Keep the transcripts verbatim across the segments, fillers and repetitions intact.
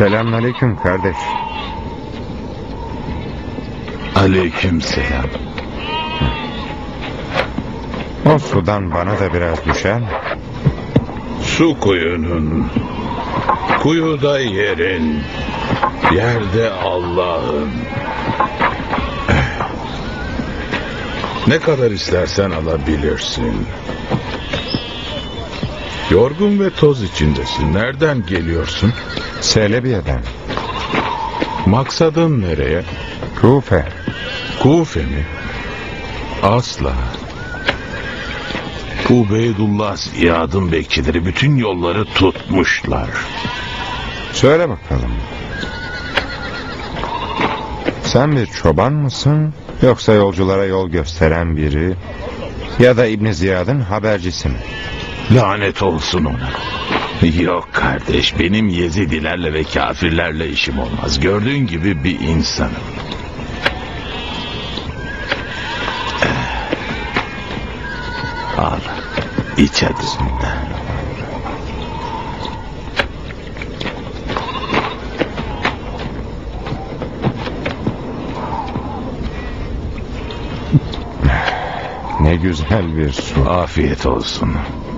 Selamünaleyküm kardeş. Aleykümselam. O sudan bana da biraz düşer mi? Su kuyunun, kuyuda yerin, yerde Allah'ın. Ne kadar istersen alabilirsin. Yorgun ve toz içindesin. Nereden geliyorsun? Selebiye'den. Maksadın nereye? Kufe. Kufe mi? Asla. Ubeydullah Ziyad'ın bekçileri bütün yolları tutmuşlar. Söyle bakalım. Sen bir çoban mısın, yoksa yolculara yol gösteren biri, ya da İbn Ziyad'ın habercisi mi? Lanet olsun ona. Yok kardeş, benim Yezidilerle ve kafirlerle işim olmaz. Gördüğün gibi bir insanım. Al, iç hadi. Ne güzel bir su. Afiyet olsun.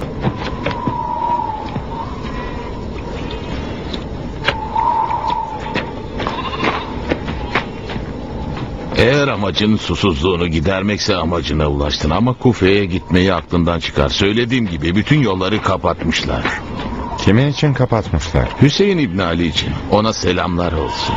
Eğer amacın susuzluğunu gidermekse amacına ulaştın, ama Kufe'ye gitmeyi aklından çıkar. Söylediğim gibi bütün yolları kapatmışlar. Kimin için kapatmışlar? Hüseyin İbni Ali için. Ona selamlar olsun.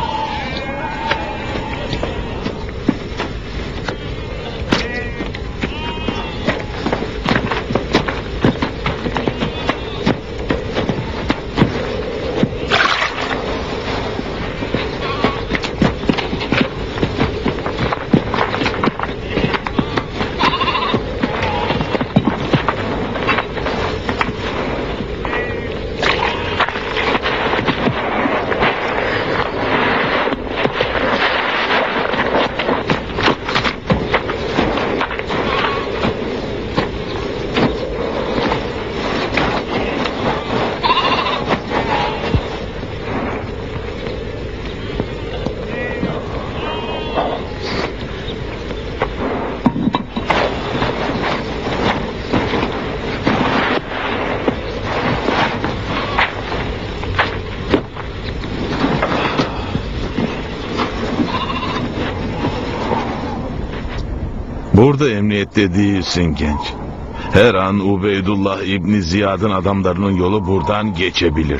Burada emniyette değilsin genç. Her an Ubeydullah İbni Ziyad'ın adamlarının yolu buradan geçebilir.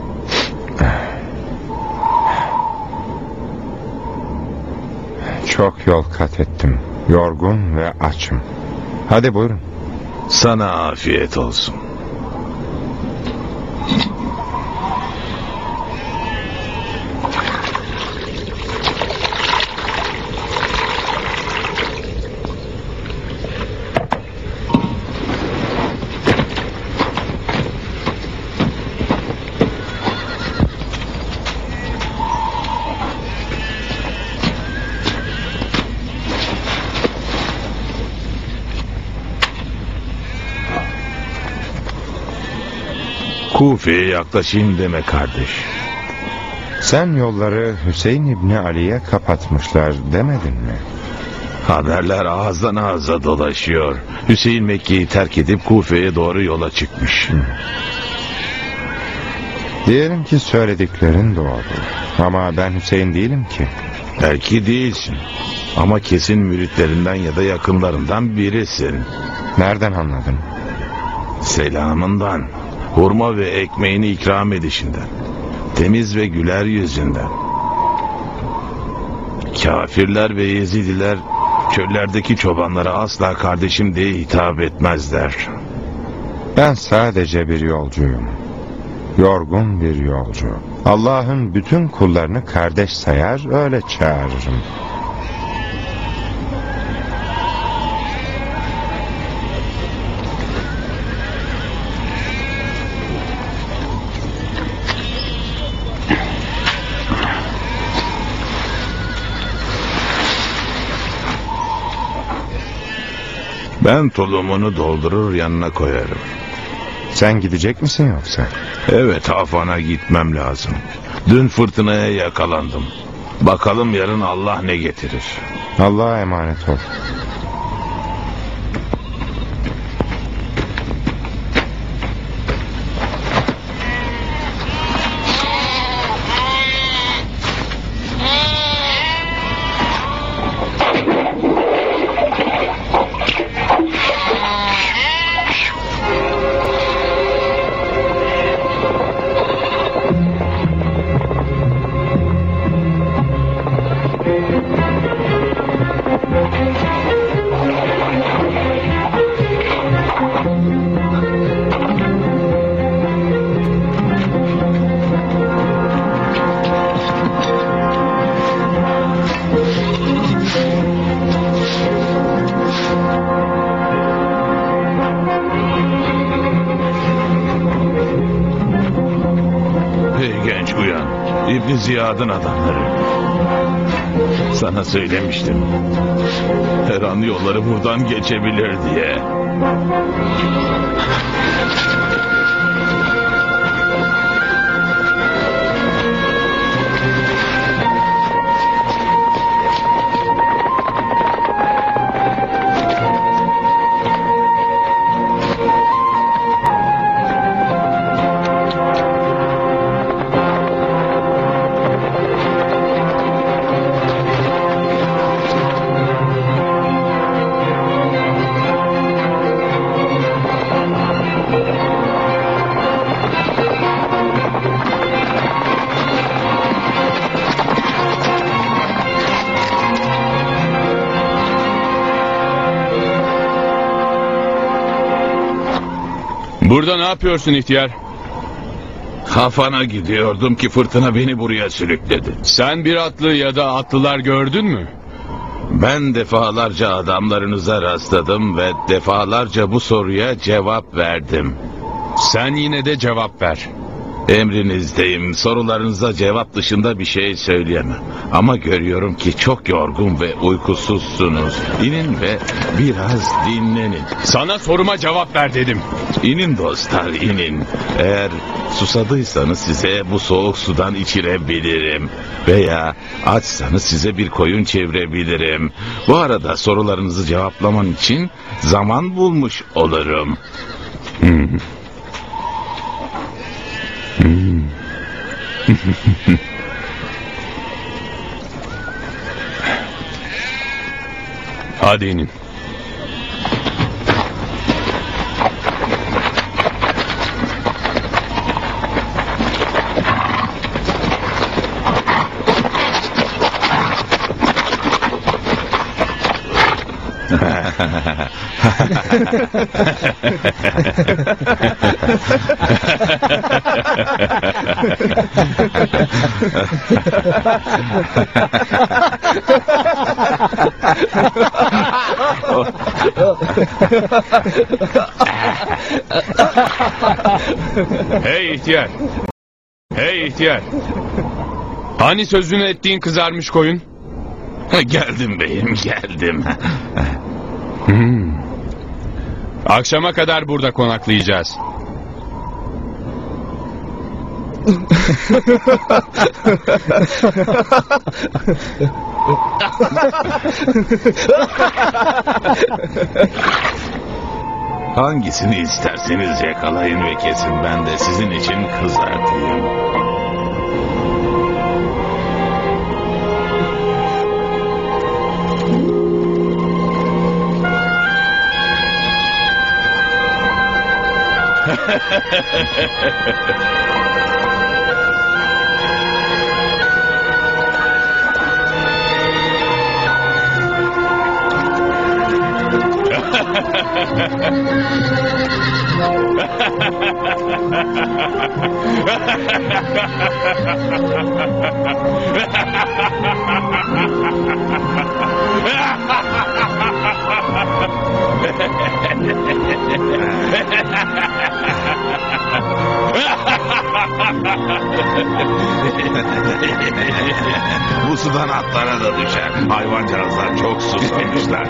Çok yol kat ettim. Yorgun ve açım. Hadi buyurun. Sana afiyet olsun. Kufe'ye yaklaşayım deme kardeş. Sen yolları Hüseyin İbni Ali'ye kapatmışlar demedin mi? Haberler ağızdan ağza dolaşıyor. Hüseyin Mekke'yi terk edip Kufe'ye doğru yola çıkmış. Hı. Diyelim ki söylediklerin doğru. Ama ben Hüseyin değilim ki. Belki değilsin. Ama kesin müritlerinden ya da yakınlarından birisin. Nereden anladın? Selamından, hurma ve ekmeğini ikram edişinden, temiz ve güler yüzünden. Kafirler ve Yezidiler çöllerdeki çobanlara asla kardeşim diye hitap etmezler. Ben sadece bir yolcuyum. Yorgun bir yolcu. Allah'ın bütün kullarını kardeş sayar, öyle çağırırım. Ben tulumunu doldurur yanına koyarım. Sen gidecek misin yoksa? Evet, Afan'a gitmem lazım. Dün fırtınaya yakalandım. Bakalım yarın Allah ne getirir. Allah'a emanet ol. İbn Ziyad'ın adamları. Sana söylemiştim. Her an yolları buradan geçebilir diye. Burada ne yapıyorsun ihtiyar? Hafan'a gidiyordum ki fırtına beni buraya sürükledi. Sen bir atlı ya da atlılar gördün mü? Ben defalarca adamlarınıza rastladım ve defalarca bu soruya cevap verdim. Sen yine de cevap ver. Emrinizdeyim. Sorularınıza cevap dışında bir şey söyleyemem. Ama görüyorum ki çok yorgun ve uykusuzsunuz. İnin ve biraz dinlenin. Sana soruma cevap ver dedim. İnin dostlar, inin. Eğer susadıysanız size bu soğuk sudan içirebilirim. Veya açsanız size bir koyun çevirebilirim. Bu arada sorularınızı cevaplaman için zaman bulmuş olurum. Hmm. Hmm. Hadi inin. Hey ihtiyar. Hey ihtiyar. Hani sözünü ettiğin kızarmış koyun? Geldim beyim, geldim. Hmm. Akşama kadar burada konaklayacağız. Hangisini isterseniz yakalayın ve kesin, ben de sizin için kızartayım. Bu sudan atlara da düşer. Hayvancağızlar çok susamışlar.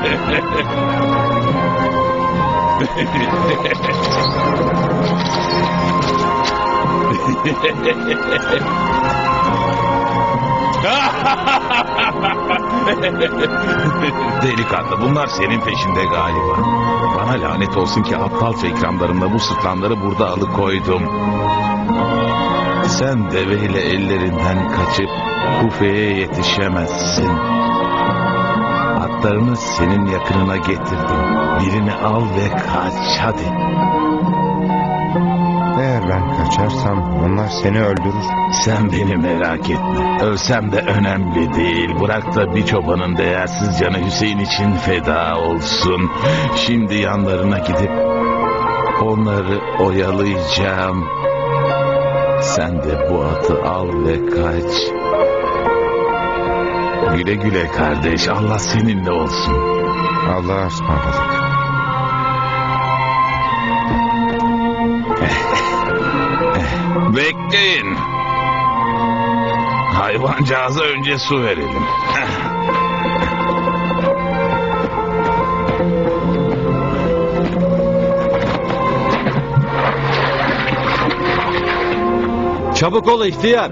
Delikanlı, bunlar senin peşinde galiba. Bana lanet olsun ki aptalca ikramlarımla bu sırtlanları burada alıkoydum. Sen deveyle ellerinden kaçıp Kufe'ye yetişemezsin. Atlarını senin yakınına getirdim. Birini al ve kaç hadi. Eğer ben kaçarsam onlar seni öldürür. Sen beni merak etme. Ölsem de önemli değil. Bırak da bir çobanın değersiz canı Hüseyin için feda olsun. Şimdi yanlarına gidip onları oyalayacağım. Sen de bu atı al ve kaç. Güle güle kardeş. Allah seninle olsun. Allah'a ısmarladık. Bekleyin. Hayvancağıza önce su verelim. Çabuk ol ihtiyar.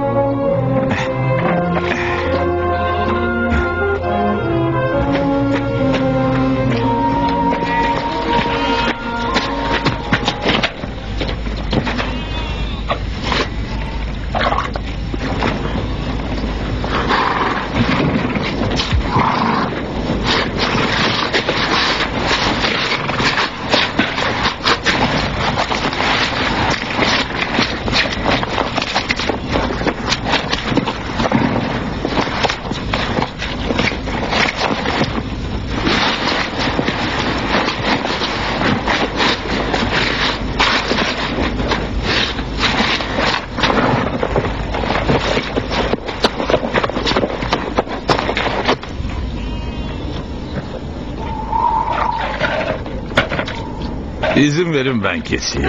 İzin verin ben keseyim.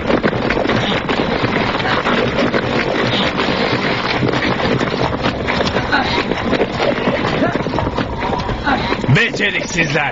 Beceriksizler.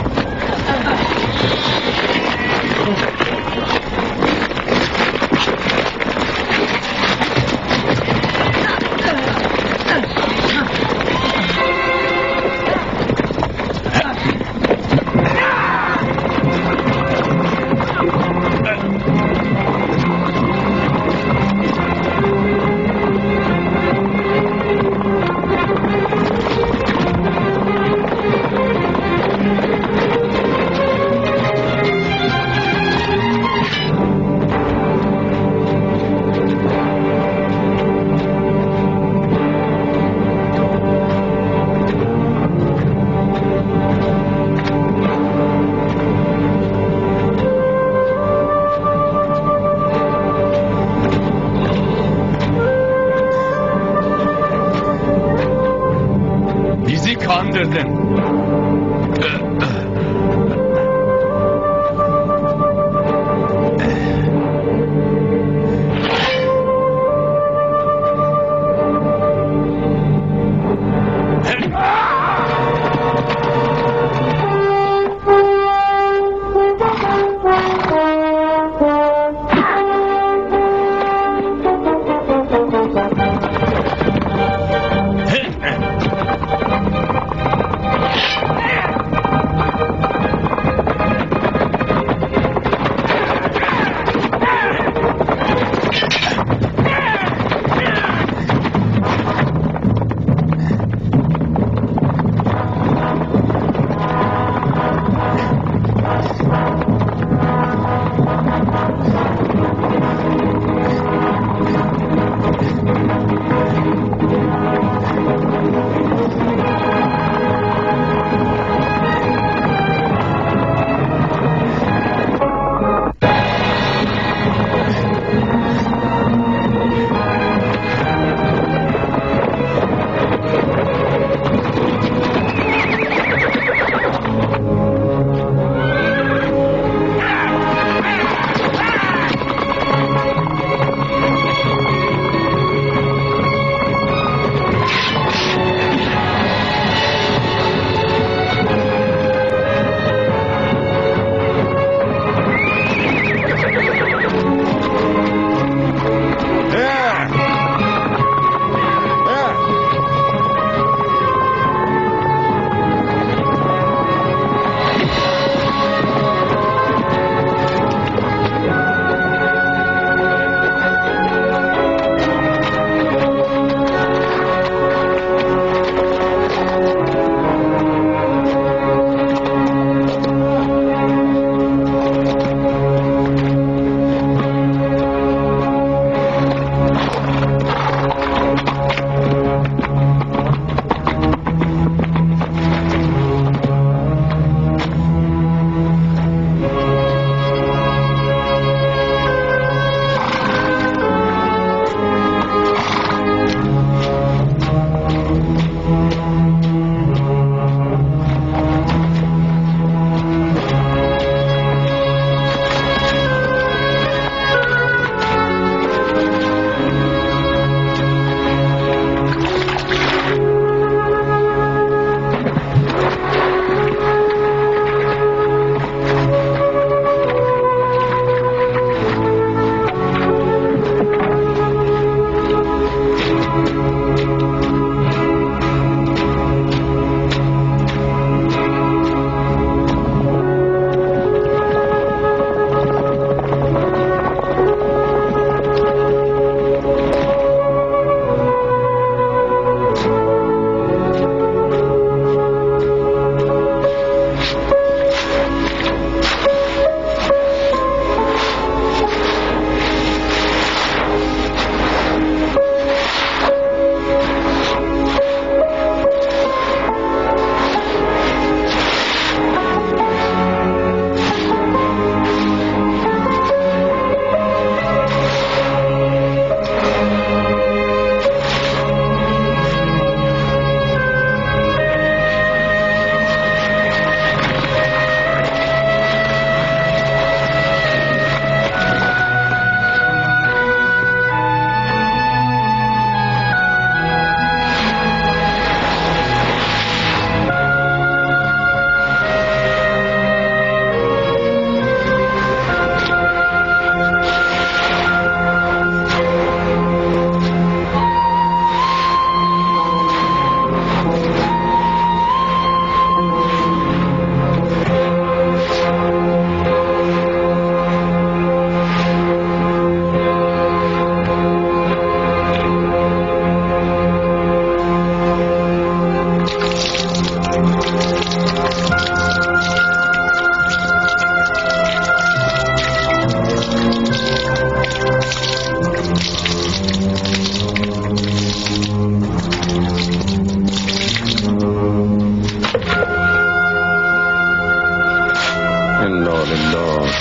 Bizi kandırdın.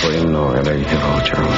وإنا إليه راجعون.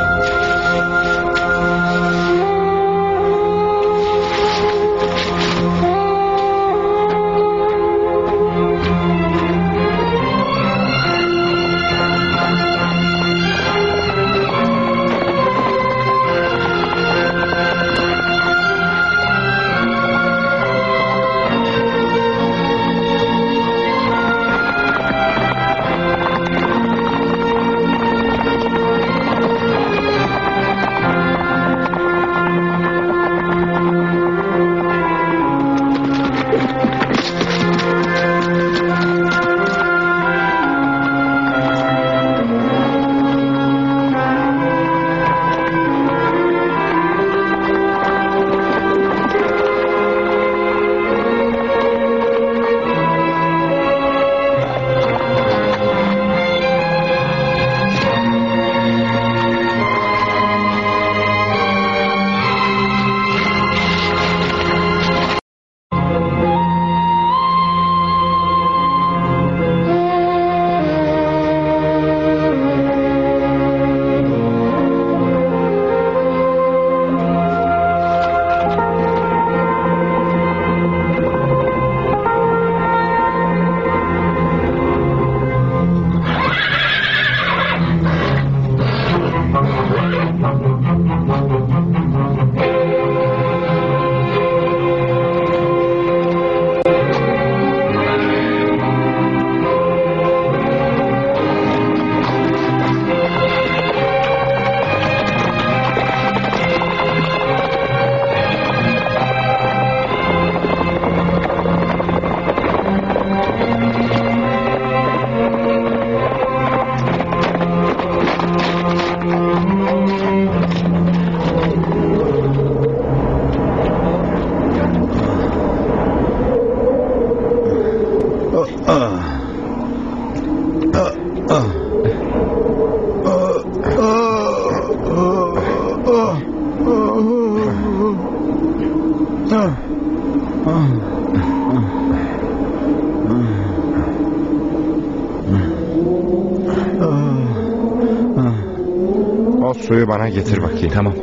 O suyu bana getir bakayım. Tamam.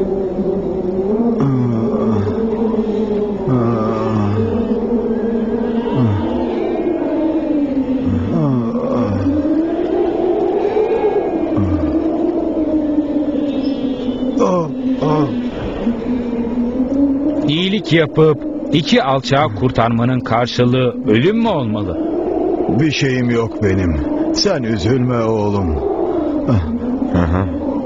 İyilik yapıp iki alçağı kurtarmanın karşılığı ölüm mü olmalı? Bir şeyim yok benim. Sen üzülme oğlum. Hı hı.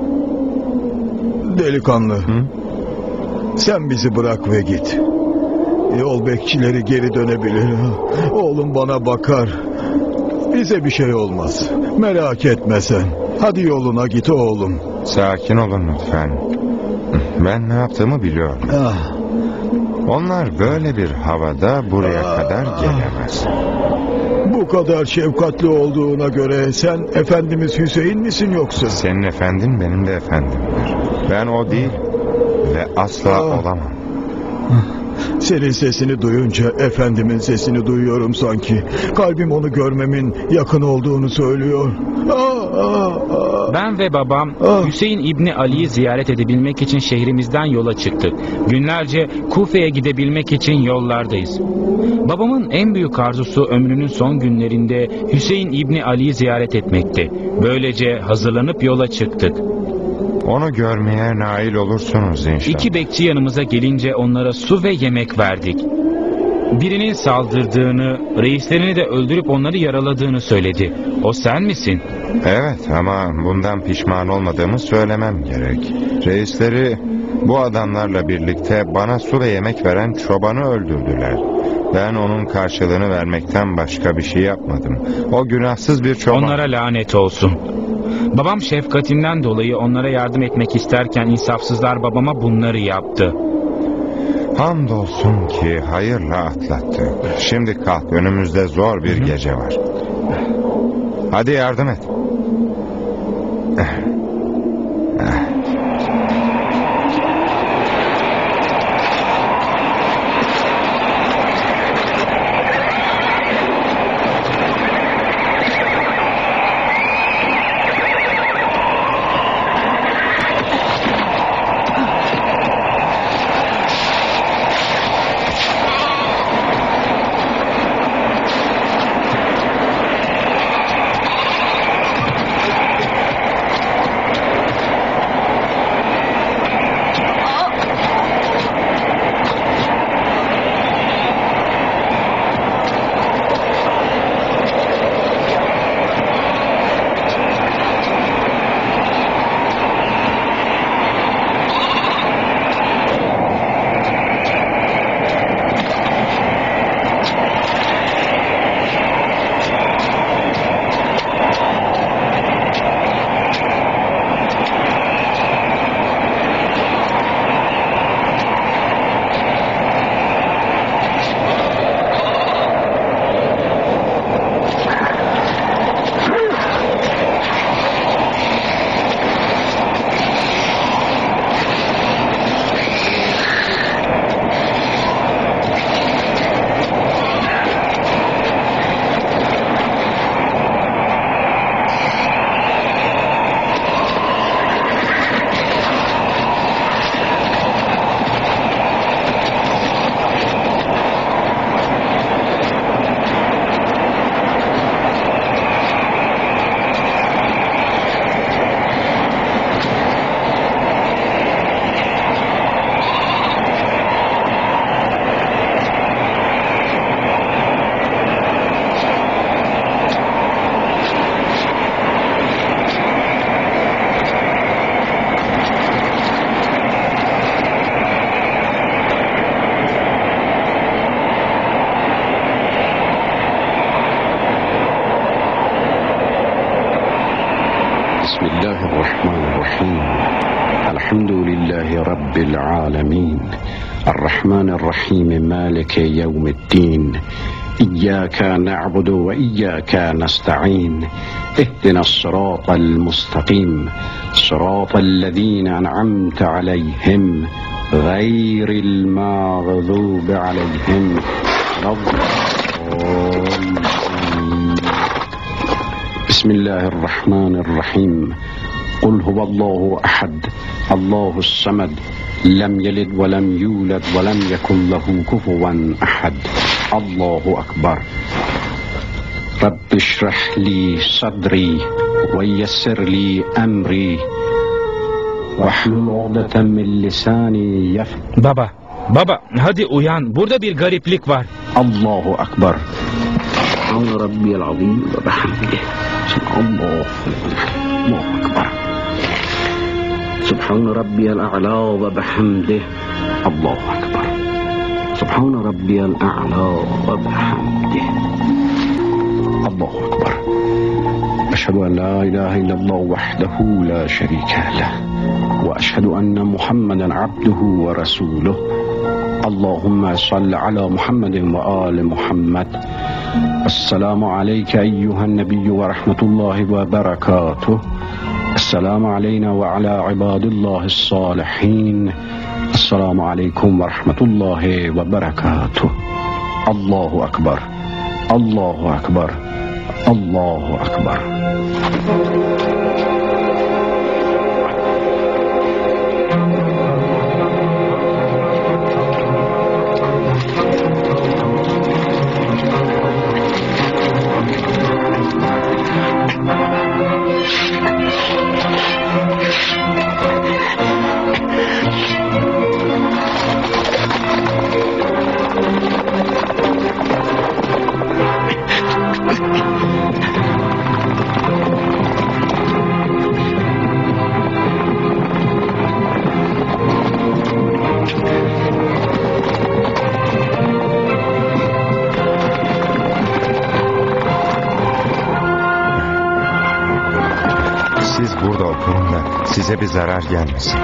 Delikanlı. Hı? Sen bizi bırak ve git. Yol bekçileri geri dönebilir. Oğlum bana bakar. Bize bir şey olmaz. Merak etme sen. Hadi yoluna git oğlum. Sakin olun lütfen. Ben ne yaptığımı biliyorum. Ah. Onlar böyle bir havada buraya kadar gelemez. Bu kadar şefkatli olduğuna göre sen Efendimiz Hüseyin misin yoksa? Senin efendin benim de efendimdir. Ben o değil ve asla olamam. Senin sesini duyunca Efendimin sesini duyuyorum sanki. Kalbim onu görmemin yakın olduğunu söylüyor. Aa, aa, aa. Ben ve babam Ah. Hüseyin İbni Ali'yi ziyaret edebilmek için şehrimizden yola çıktık. Günlerce Kufe'ye gidebilmek için yollardayız. Babamın en büyük arzusu ömrünün son günlerinde Hüseyin İbni Ali'yi ziyaret etmekti. Böylece hazırlanıp yola çıktık. Onu görmeye nail olursunuz inşallah. İki bekçi yanımıza gelince onlara su ve yemek verdik. Birinin saldırdığını, reislerini de öldürüp onları yaraladığını söyledi. O sen misin? Evet, ama bundan pişman olmadığımı söylemem gerek. Reisleri bu adamlarla birlikte bana su ve yemek veren çobanı öldürdüler. Ben onun karşılığını vermekten başka bir şey yapmadım. O günahsız bir çoban. Onlara lanet olsun. Babam şefkatinden dolayı onlara yardım etmek isterken insafsızlar babama bunları yaptı. Hamdolsun ki hayırla atlattık. Şimdi kalk, önümüzde zor bir gece var. Hadi yardım et. بسم الله الرحمن الرحيم الحمد لله رب العالمين الرحمن الرحيم مالك يوم الدين إياك نعبد وإياك نستعين اهدنا الصراط المستقيم صراط الذين أنعمت عليهم غير المغضوب عليهم بسم الله الرحمن الرحيم قل هو الله أحد الله الصمد لم يلد ولم يولد ولم يكن له كفوا أحد الله أكبر رب اشرح لي صدري ويسر لي أمري واحلل عقدة من لساني يفقهوا. Baba, baba hadi uyan. Burada bir gariplik var. الله أكبر سبحان ربي العظيم وبحمده الله الله أكبر سبحان ربي الأعلى وبحمده الله أكبر سبحان ربي الأعلى وبحمده الله أكبر أشهد أن لا إله إلا الله وحده لا شريك له وأشهد أن محمدا عبده ورسوله اللهم صل على محمد وآل محمد السلام عليك أيها النبي ورحمة الله وبركاته السلام علينا وعلى عباد الله الصالحين السلام عليكم ورحمة الله وبركاته الله أكبر الله أكبر الله أكبر. Siz burada oturun da size bir zarar gelmesin.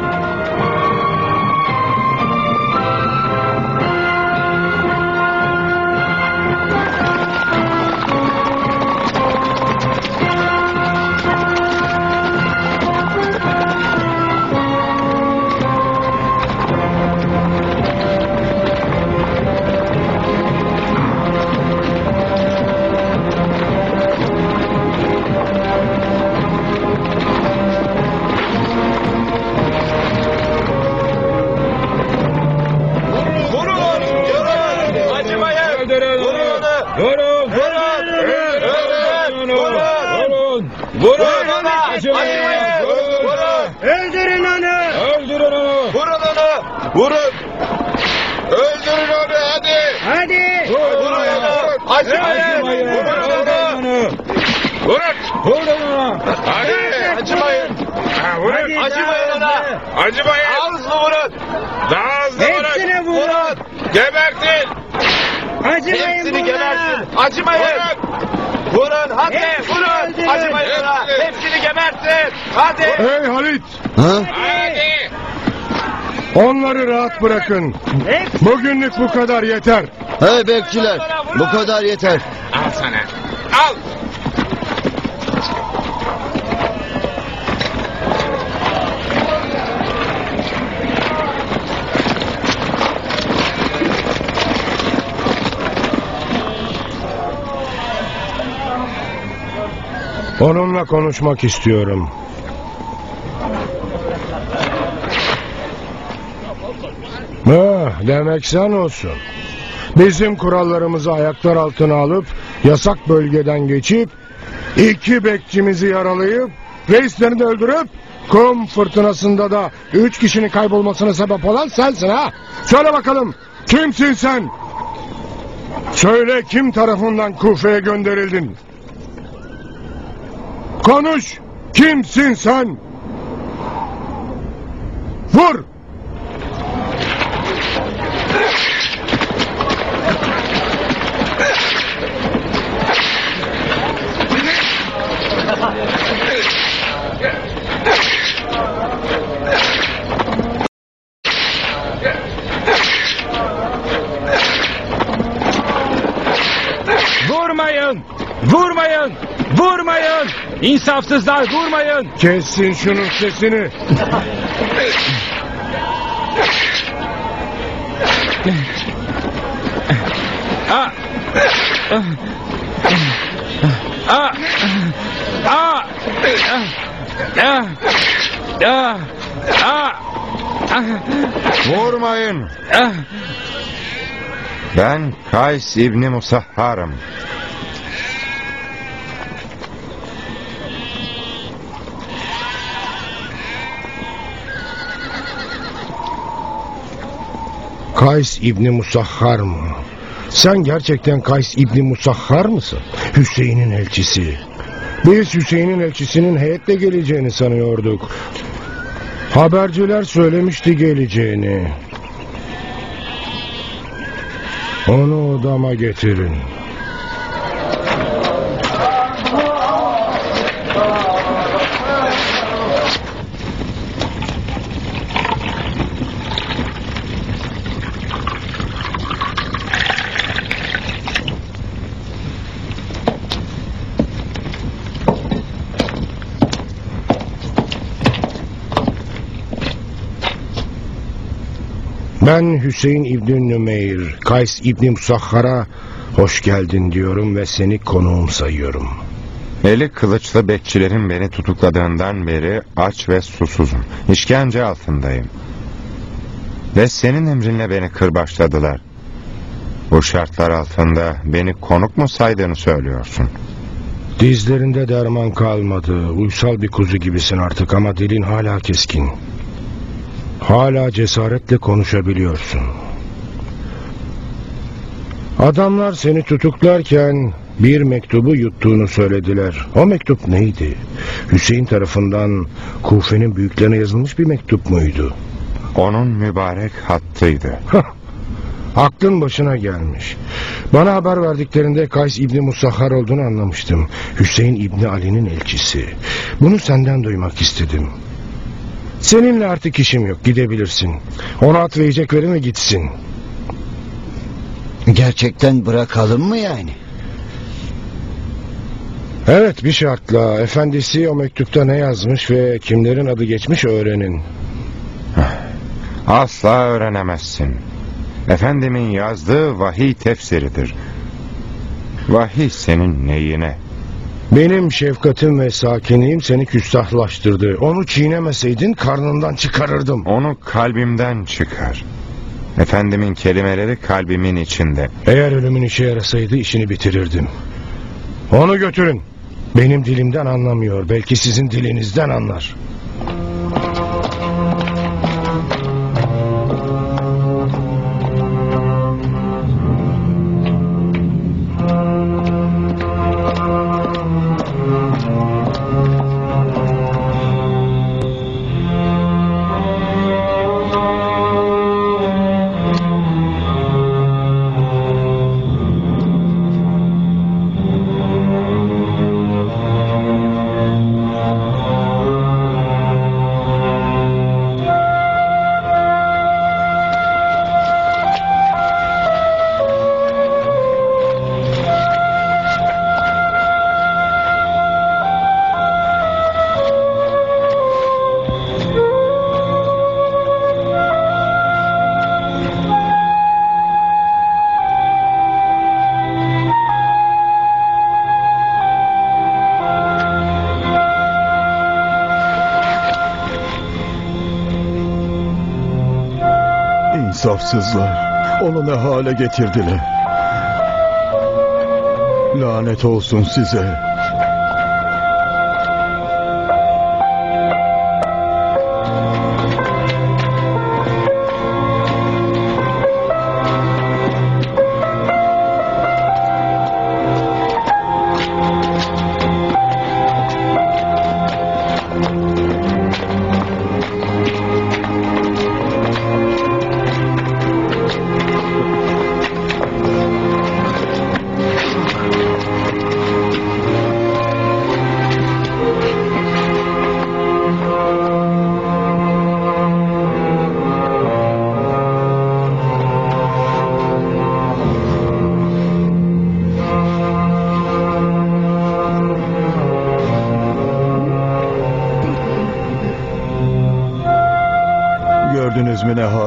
Vurun! Öldürün onu hadi! Hadi! Vurun onu! Acımayın! Vurun onu! Vurun! Vurun onu! Hadi! Acımayın! Ha, vurun! Hadi, Acımayın daha ona! hızlı. Acımayın! Daha hızlı vurun! Daha hızlı vurun! Hepsine vurun! Gebertin! Acımayın Hepsini bunlara! gebertin! Acımayın! Vurun! Vurun! Hadi! Hepsini Vurun! öldürün. Acımayın ona! Hepsini. Hepsini gebertin! Hadi! Hey Halit! Hadi! Onları rahat bırakın. Bugünlük bu kadar yeter. Hey bekçiler, bu kadar yeter. Al sana! Al! Onunla konuşmak istiyorum. Ha, demek sen olsun. Bizim kurallarımızı ayaklar altına alıp yasak bölgeden geçip iki bekçimizi yaralayıp reislerini de öldürüp kum fırtınasında da üç kişinin kaybolmasına sebep olan sensin ha. Söyle bakalım, kimsin sen? Söyle, kim tarafından Kufe'ye gönderildin? Konuş, kimsin sen? Vur! Vurmayın! Vurmayın! Vurmayın! İnsafsızlar vurmayın! Kessin şunun sesini. Ah! Ah! Ah! Ah! Ah! Ah! Vurmayın. Ah! Ben Kays İbni Musahhar'ım. Kays İbni Musahhar mı? Sen gerçekten Kays İbni Musahhar mısın? Hüseyin'in elçisi. Biz Hüseyin'in elçisinin heyetle geleceğini sanıyorduk. Haberciler söylemişti geleceğini. Onu odama getirin. Ben Hüseyin İbni Nümeyr, Kays İbni Musahhar'a hoş geldin diyorum ve seni konuğum sayıyorum. Eli kılıçlı bekçilerin beni tutukladığından beri aç ve susuzum. İşkence altındayım. Ve senin emrinle beni kırbaçladılar. Bu şartlar altında beni konuk mu saydığını söylüyorsun? Dizlerinde derman kalmadı. Uysal bir kuzu gibisin artık ama dilin hala keskin. Hala cesaretle konuşabiliyorsun. Adamlar seni tutuklarken bir mektubu yuttuğunu söylediler. O mektup neydi? Hüseyin tarafından Kufe'nin büyüklerine yazılmış bir mektup muydu? Onun mübarek hattıydı. Aklın başına gelmiş. Bana haber verdiklerinde Kays İbni Musahhar olduğunu anlamıştım. Hüseyin İbni Ali'nin elçisi. Bunu senden duymak istedim. Seninle artık işim yok, gidebilirsin. Ona at ve yiyecek verin ve gitsin. Gerçekten bırakalım mı yani? Evet, bir şartla. Efendisi o mektupta ne yazmış ve kimlerin adı geçmiş öğrenin. Asla öğrenemezsin. Efendimin yazdığı vahiy tefsiridir. Vahiy senin neyine? Benim şefkatim ve sakinliğim seni küstahlaştırdı. Onu çiğnemeseydin karnından çıkarırdım. Onu kalbimden çıkar. Efendimin kelimeleri kalbimin içinde. Eğer ölümün işe yarasaydı işini bitirirdim. Onu götürün. Benim dilimden anlamıyor. Belki sizin dilinizden anlar. İnsafsızlar. Onu ne hale getirdiler. Lanet olsun size.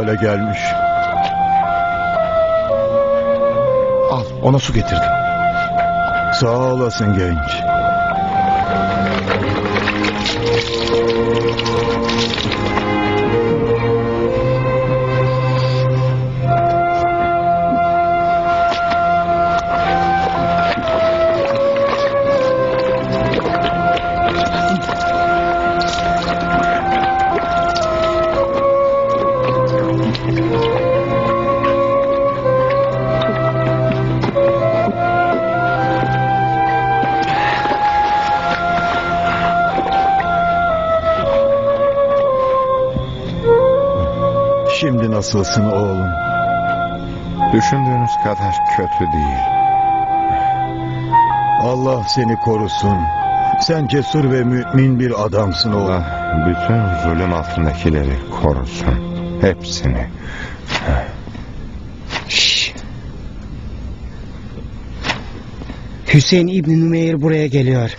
hale gelmiş. Al, ona su getirdim. Sağ olasın genç. Şimdi nasılsın oğlum? Düşündüğünüz kadar kötü değil. Allah seni korusun. Sen cesur ve mümin bir adamsın oğlum. Allah bütün zulüm altındakileri korusun. Hepsini. Şşş. Hüseyin İbni Nümeyr buraya geliyor.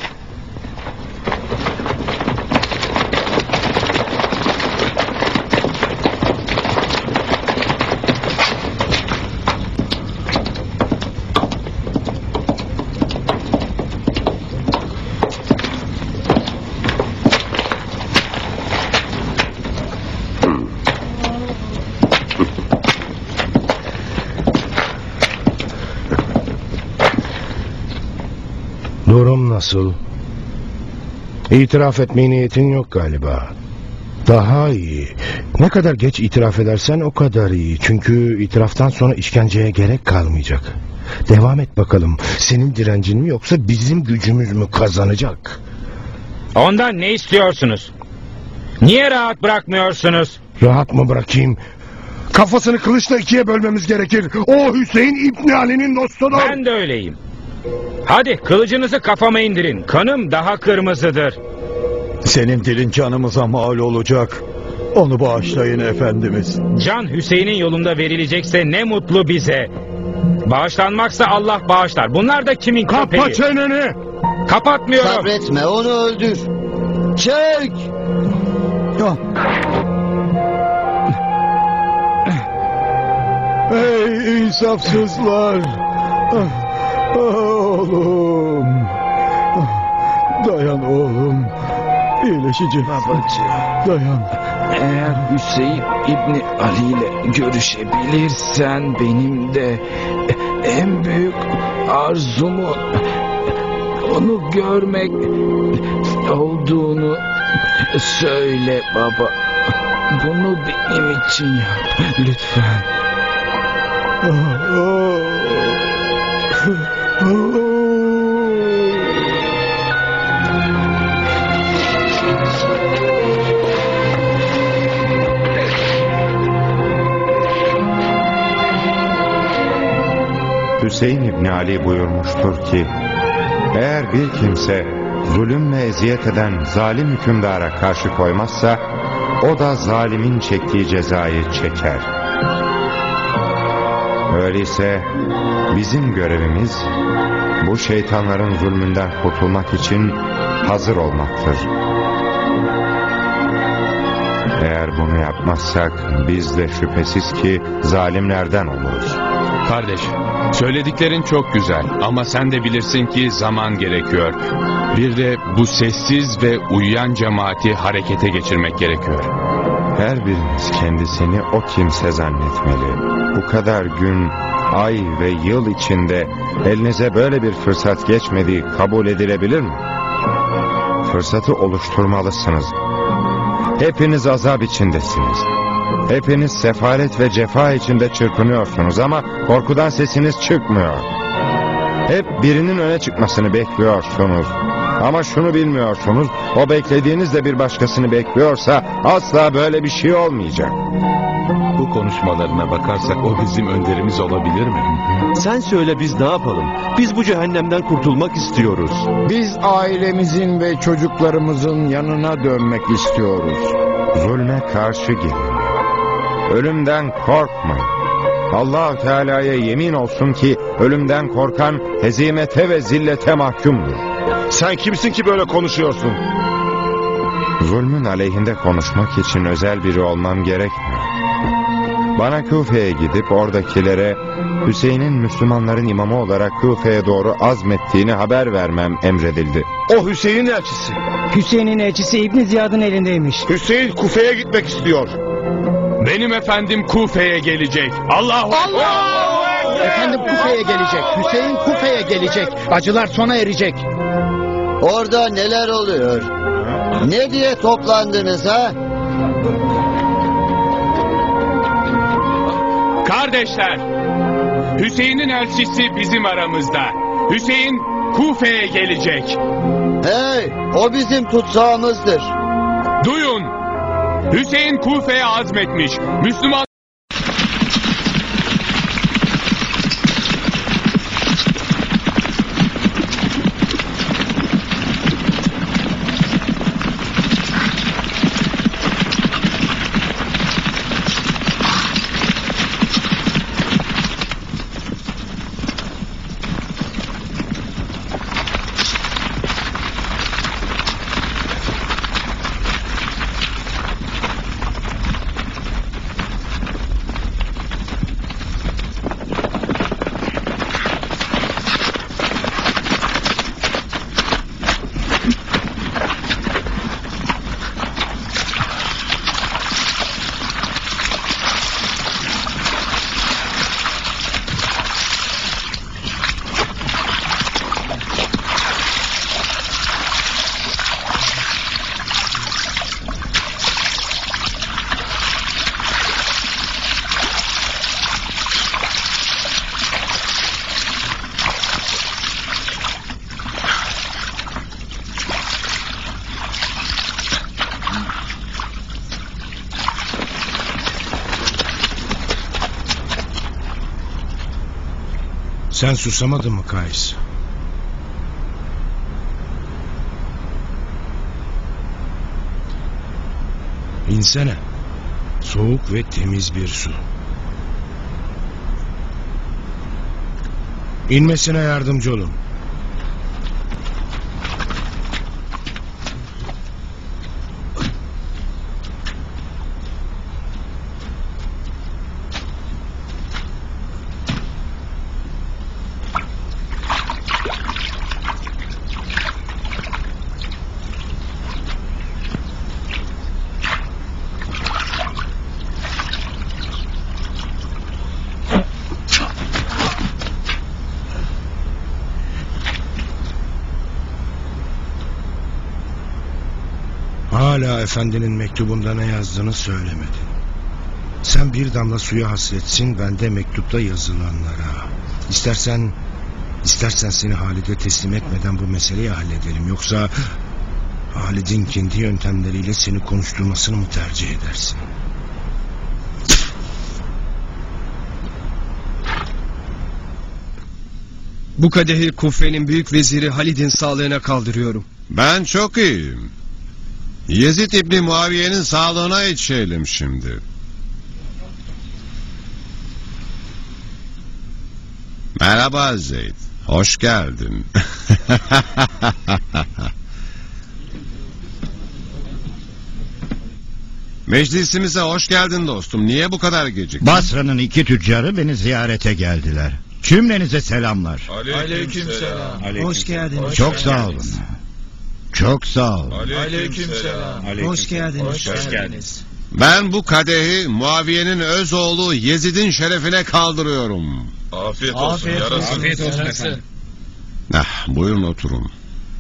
Durum nasıl? İtiraf etmeye niyetin yok galiba. Daha iyi. Ne kadar geç itiraf edersen o kadar iyi. Çünkü itiraftan sonra işkenceye gerek kalmayacak. Devam et bakalım. Senin direncin mi yoksa bizim gücümüz mü kazanacak? Ondan ne istiyorsunuz? Niye rahat bırakmıyorsunuz? Rahat mı bırakayım? Kafasını kılıçla ikiye bölmemiz gerekir. O Hüseyin İbni Ali'nin dostudur. Ben de öyleyim. Hadi kılıcınızı kafama indirin. Kanım daha kırmızıdır. Senin dilin canımıza mal olacak. Onu bağışlayın efendimiz. Can Hüseyin'in yolunda verilecekse ne mutlu bize. Bağışlanmaksa Allah bağışlar. Bunlar da kimin köpeği? Kapa çeneni! Kapatmıyorum. Sabretme, onu öldür. Çek! Ah. Ey insafsızlar! Ah. Oğlum. Dayan oğlum. İyileşeceksin. Babacığım. Dayan. Eğer Hüseyin İbni Ali ile görüşebilirsen benim de en büyük arzumun onu görmek olduğunu söyle baba. Bunu benim için yap lütfen. Oh, oh. Hüseyin İbni Ali buyurmuştur ki, eğer bir kimse zulümle eziyet eden zalim hükümdara karşı koymazsa, o da zalimin çektiği cezayı çeker. Öyleyse bizim görevimiz bu şeytanların zulmünden kurtulmak için hazır olmaktır. Eğer bunu yapmazsak biz de şüphesiz ki zalimlerden oluruz. Kardeş, söylediklerin çok güzel ama sen de bilirsin ki zaman gerekiyor. Bir de bu sessiz ve uyuyan cemaati harekete geçirmek gerekiyor. Her biriniz kendisini o kimse zannetmeli. Bu kadar gün, ay ve yıl içinde elinize böyle bir fırsat geçmediği kabul edilebilir mi? Fırsatı oluşturmalısınız. Hepiniz azap içindesiniz. Hepiniz sefalet ve cefa içinde çırpınıyorsunuz ama korkudan sesiniz çıkmıyor. Hep birinin öne çıkmasını bekliyorsunuz. Ama şunu bilmiyorsunuz, o beklediğiniz de bir başkasını bekliyorsa asla böyle bir şey olmayacak. Bu konuşmalarına bakarsak o bizim önderimiz olabilir mi? Sen söyle biz ne yapalım? Biz bu cehennemden kurtulmak istiyoruz. Biz ailemizin ve çocuklarımızın yanına dönmek istiyoruz. Zulme karşı gelin. Ölümden korkmayın. Allah-u Teala'ya yemin olsun ki ölümden korkan hezimete ve zillete mahkumdur. Sen kimsin ki böyle konuşuyorsun? Zulmün aleyhinde konuşmak için özel biri olmam gerekmiyor. Bana Küfe'ye gidip oradakilere Hüseyin'in Müslümanların imamı olarak Küfe'ye doğru azmettiğini haber vermem emredildi. O Hüseyin elçisi. Hüseyin'in elçisi İbn Ziyad'ın elindeymiş. Hüseyin Kufe'ye gitmek istiyor. Benim efendim Kufe'ye gelecek. Allahu Allah! Efendim Kufe'ye gelecek. Hüseyin Kufe'ye gelecek. Acılar sona erecek. Orada neler oluyor? Ne diye toplandınız ha? Kardeşler, Hüseyin'in elçisi bizim aramızda. Hüseyin Kufe'ye gelecek. Hey, o bizim tutsağımızdır. Duyun, Hüseyin Kufe'ye azmetmiş. Müslüman... Sen susamadın mı Kays? İnsene. Soğuk ve temiz bir su. İnmesine yardımcı olun. Hala efendinin mektubunda ne yazdığını söylemedin. Sen bir damla suya hasretsin, ben de mektupta yazılanlara. İstersen, istersen seni Halid'e teslim etmeden bu meseleyi halledelim. Yoksa Halid'in kendi yöntemleriyle seni konuşturmasını mı tercih edersin? Bu kadehi Kufe'nin büyük veziri Halid'in sağlığına kaldırıyorum. Ben çok iyiyim. Yezid İbni Muaviye'nin sağlığına içelim şimdi. Merhaba Zeyd. Hoş geldin. Meclisimize hoş geldin dostum. Niye bu kadar geciktin? Basra'nın iki tüccarı beni ziyarete geldiler. Cümlenize selamlar. Aleykümselam. Aleyküm Hoş geldiniz. Çok sağ olun. Çok sağ olun. Aleykümselam. Hoş geldiniz. Hoş geldiniz. Ben bu kadehi Muaviye'nin öz oğlu Yezid'in şerefine kaldırıyorum. Afiyet olsun. Afiyet olsun. Yarasın. Afiyet olsun efendim. Ah, buyurun oturun.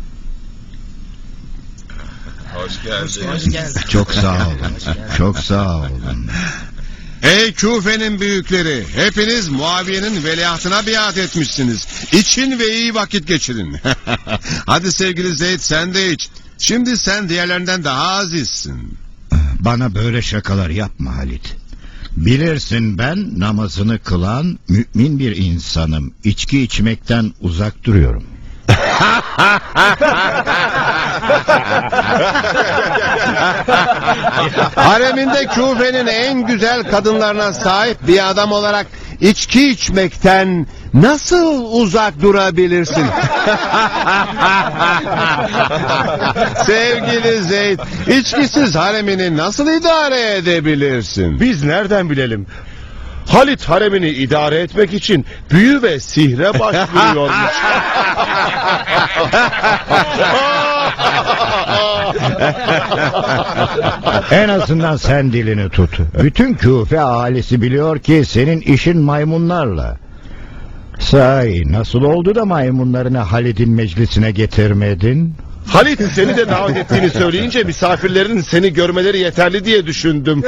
Hoş geldin. Hoş geldin. Çok sağ olun. Çok sağ olun. Ey Küfe'nin büyükleri, hepiniz Muaviye'nin veliahtına biat etmişsiniz. İçin ve iyi vakit geçirin. Hadi sevgili Zeyd, sen de iç. Şimdi sen diğerlerinden daha azizsin. Bana böyle şakalar yapma Halit. Bilirsin ben namazını kılan mümin bir insanım. İçki içmekten uzak duruyorum. Hareminde Küfe'nin en güzel kadınlarına sahip bir adam olarak içki içmekten nasıl uzak durabilirsin? Sevgili Zeyd, içkisiz haremini nasıl idare edebilirsin? Biz nereden bilelim? Halit haremini idare etmek için büyü ve sihre başvuruyormuş. En azından sen dilini tut. Bütün Küfe ahalisi biliyor ki senin işin maymunlarla. Sahi nasıl oldu da maymunlarını Halit'in meclisine getirmedin? Halit seni de davet ettiğini söyleyince misafirlerin seni görmeleri yeterli diye düşündüm.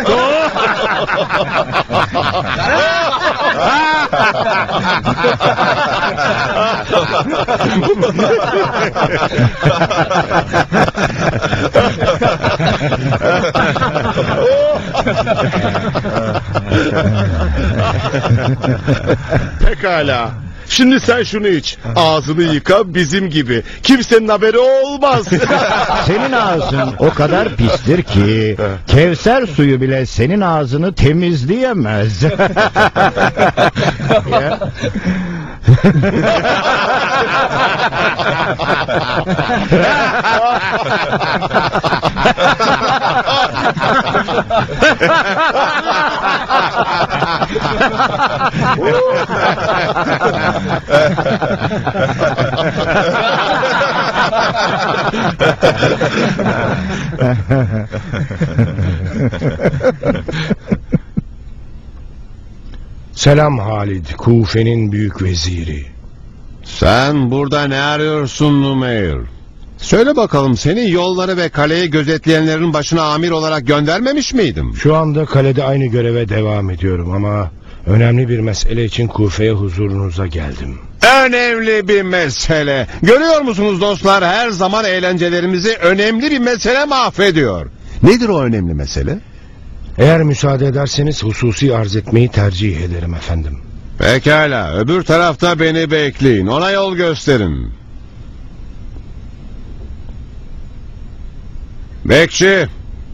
Pekala. Şimdi sen şunu iç. Ağzını yıka bizim gibi. Kimsenin haberi olmaz. Senin ağzın o kadar pistir ki Kevser suyu bile senin ağzını temizleyemez. Selam Halid, Kufe'nin büyük veziri. Sen burada ne arıyorsun Numeyr? Söyle bakalım, seni yolları ve kaleyi gözetleyenlerin başına amir olarak göndermemiş miydim? Şu anda kalede aynı göreve devam ediyorum ama önemli bir mesele için Kufe'ye huzurunuza geldim. Önemli bir mesele. Görüyor musunuz dostlar, her zaman eğlencelerimizi önemli bir mesele mahvediyor. Nedir o önemli mesele? Eğer müsaade ederseniz hususi arz etmeyi tercih ederim efendim. Pekala, öbür tarafta beni bekleyin, ona yol gösterin. Bekçi.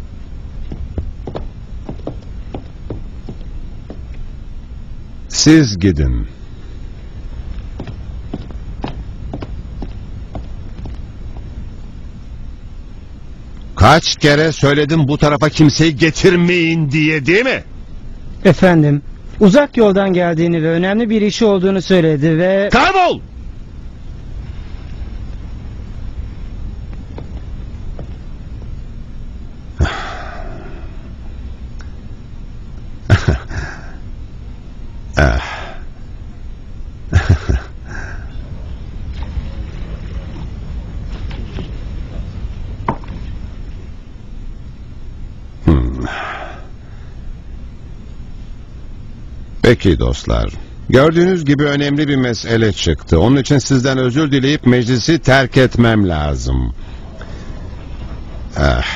Siz gidin. Kaç kere söyledim bu tarafa kimseyi getirmeyin diye, değil mi? Efendim, uzak yoldan geldiğini ve önemli bir işi olduğunu söyledi ve... Kaybol! Peki dostlar, gördüğünüz gibi önemli bir mesele çıktı. Onun için sizden özür dileyip meclisi terk etmem lazım. Ah.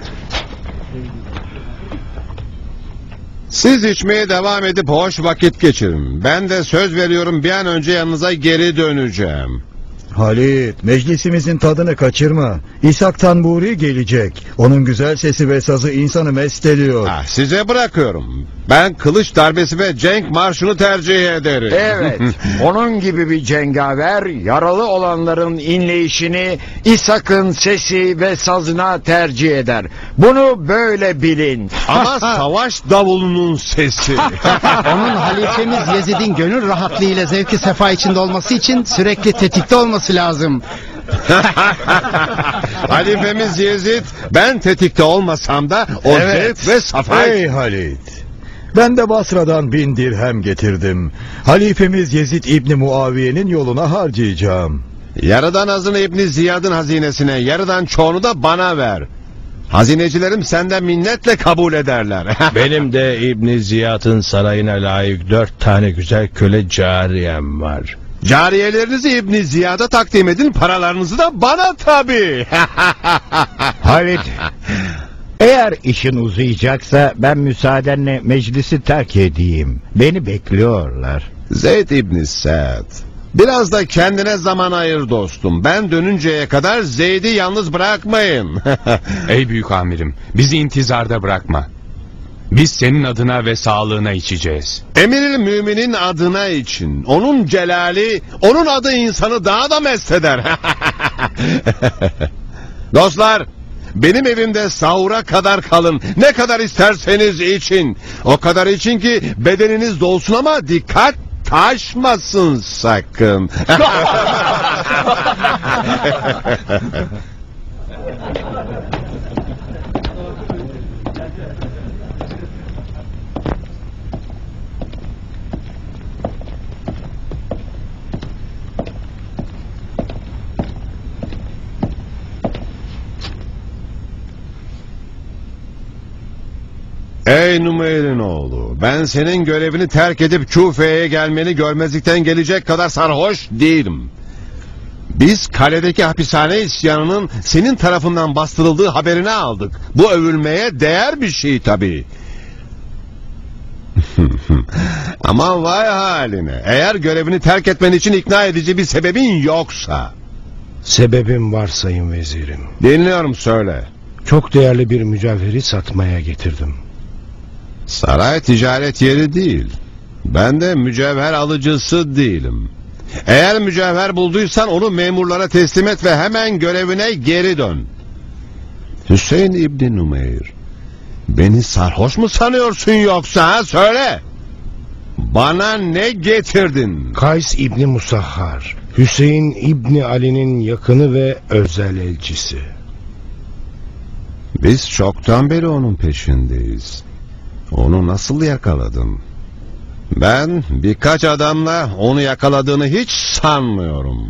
Siz içmeye devam edip hoş vakit geçirin. Ben de söz veriyorum, bir an önce yanınıza geri döneceğim. Halit, meclisimizin tadını kaçırma. İshak Tanburi gelecek. Onun güzel sesi ve sazı insanı mest ediyor. Ah, size bırakıyorum. Ben kılıç darbesi ve cenk marşını tercih ederim. Evet, onun gibi bir cengaver yaralı olanların inleyişini İshak'ın sesi ve sazına tercih eder. Bunu böyle bilin. Ama savaş davulunun sesi. Onun halifemiz Yezid'in gönül rahatlığıyla zevki sefa içinde olması için sürekli tetikte olması lazım. Halifemiz Yezid, ben tetikte olmasam da o Evet. zevk ve safa. Hey Halit, ben de Basra'dan bin dirhem getirdim. Halifemiz Yezid İbni Muaviye'nin yoluna harcayacağım. Yarıdan azını İbni Ziyad'ın hazinesine, yarıdan çoğunu da bana ver. Hazinecilerim senden minnetle kabul ederler. Benim de İbni Ziyad'ın sarayına layık dört tane güzel köle cariyem var. Cariyelerinizi İbni Ziyad'a takdim edin, paralarınızı da bana tabii. Halit, eğer işin uzayacaksa ben müsaadenle meclisi terk edeyim. Beni bekliyorlar. Zeyd İbni Sa'd, biraz da kendine zaman ayır dostum. Ben dönünceye kadar Zeyd'i yalnız bırakmayın. Ey büyük amirim, bizi intizarda bırakma. Biz senin adına ve sağlığına içeceğiz. Emir-i müminin adına için. Onun celali, onun adı insanı daha da mest eder. Dostlar, benim evimde sahura kadar kalın. Ne kadar isterseniz için. O kadar için ki bedeniniz dolsun ama dikkat taşmasın sakın. Ey Numeyr'in oğlu, ben senin görevini terk edip Küfe'ye gelmeni görmezlikten gelecek kadar sarhoş değilim. Biz kaledeki hapishane isyanının senin tarafından bastırıldığı haberini aldık. Bu övülmeye değer bir şey tabii. Ama vay haline, eğer görevini terk etmen için ikna edici bir sebebin yoksa. Sebebim var sayın vezirim. Dinliyorum, söyle. Çok değerli bir mücevheri satmaya getirdim. Saray ticaret yeri değil. Ben de mücevher alıcısı değilim. Eğer mücevher bulduysan onu memurlara teslim et ve hemen görevine geri dön. Hüseyin İbni Numeyr, beni sarhoş mu sanıyorsun yoksa, ha? Söyle. Bana ne getirdin? Kays İbni Musahhar, Hüseyin İbni Ali'nin yakını ve özel elçisi. Biz çoktan beri onun peşindeyiz. Onu nasıl yakaladın? Ben birkaç adamla onu yakaladığını hiç sanmıyorum.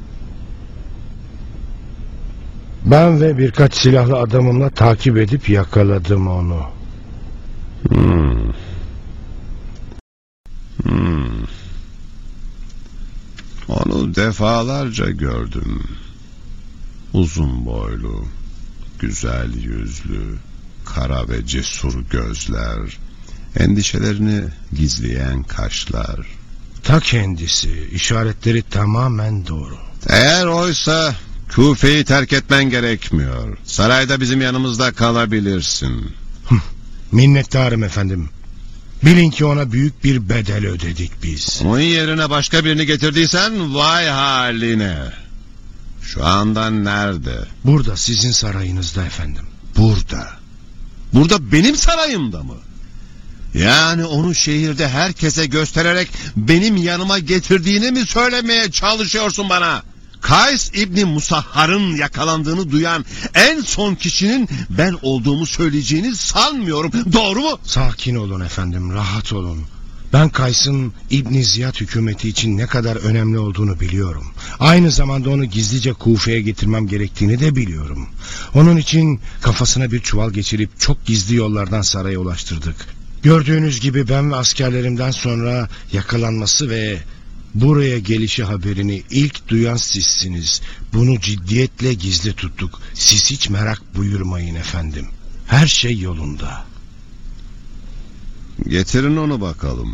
Ben ve birkaç silahlı adamımla takip edip yakaladım onu. Hmm. Hmm. Onu defalarca gördüm. Uzun boylu, güzel yüzlü, kara ve cesur gözler, endişelerini gizleyen kaşlar. Ta kendisi, işaretleri tamamen doğru. Eğer oysa Küfe'yi terk etmen gerekmiyor. Sarayda bizim yanımızda kalabilirsin. Minnettarım efendim. Bilin ki ona büyük bir bedel ödedik biz. Onun yerine başka birini getirdiysen vay haline. Şu anda nerede? Burada, sizin sarayınızda efendim. Burada. Burada benim sarayımda mı? Yani onu şehirde herkese göstererek benim yanıma getirdiğini mi söylemeye çalışıyorsun bana? Kays İbni Musahhar'ın yakalandığını duyan en son kişinin ben olduğumu söyleyeceğini sanmıyorum. Doğru mu? Sakin olun efendim, rahat olun. Ben Kays'ın İbn Ziyad hükümeti için ne kadar önemli olduğunu biliyorum. Aynı zamanda onu gizlice Kufe'ye getirmem gerektiğini de biliyorum. Onun için kafasına bir çuval geçirip çok gizli yollardan saraya ulaştırdık. Gördüğünüz gibi ben ve askerlerimden sonra yakalanması ve buraya gelişi haberini ilk duyan sizsiniz. Bunu ciddiyetle gizli tuttuk. Siz hiç merak buyurmayın efendim. Her şey yolunda. Getirin onu bakalım.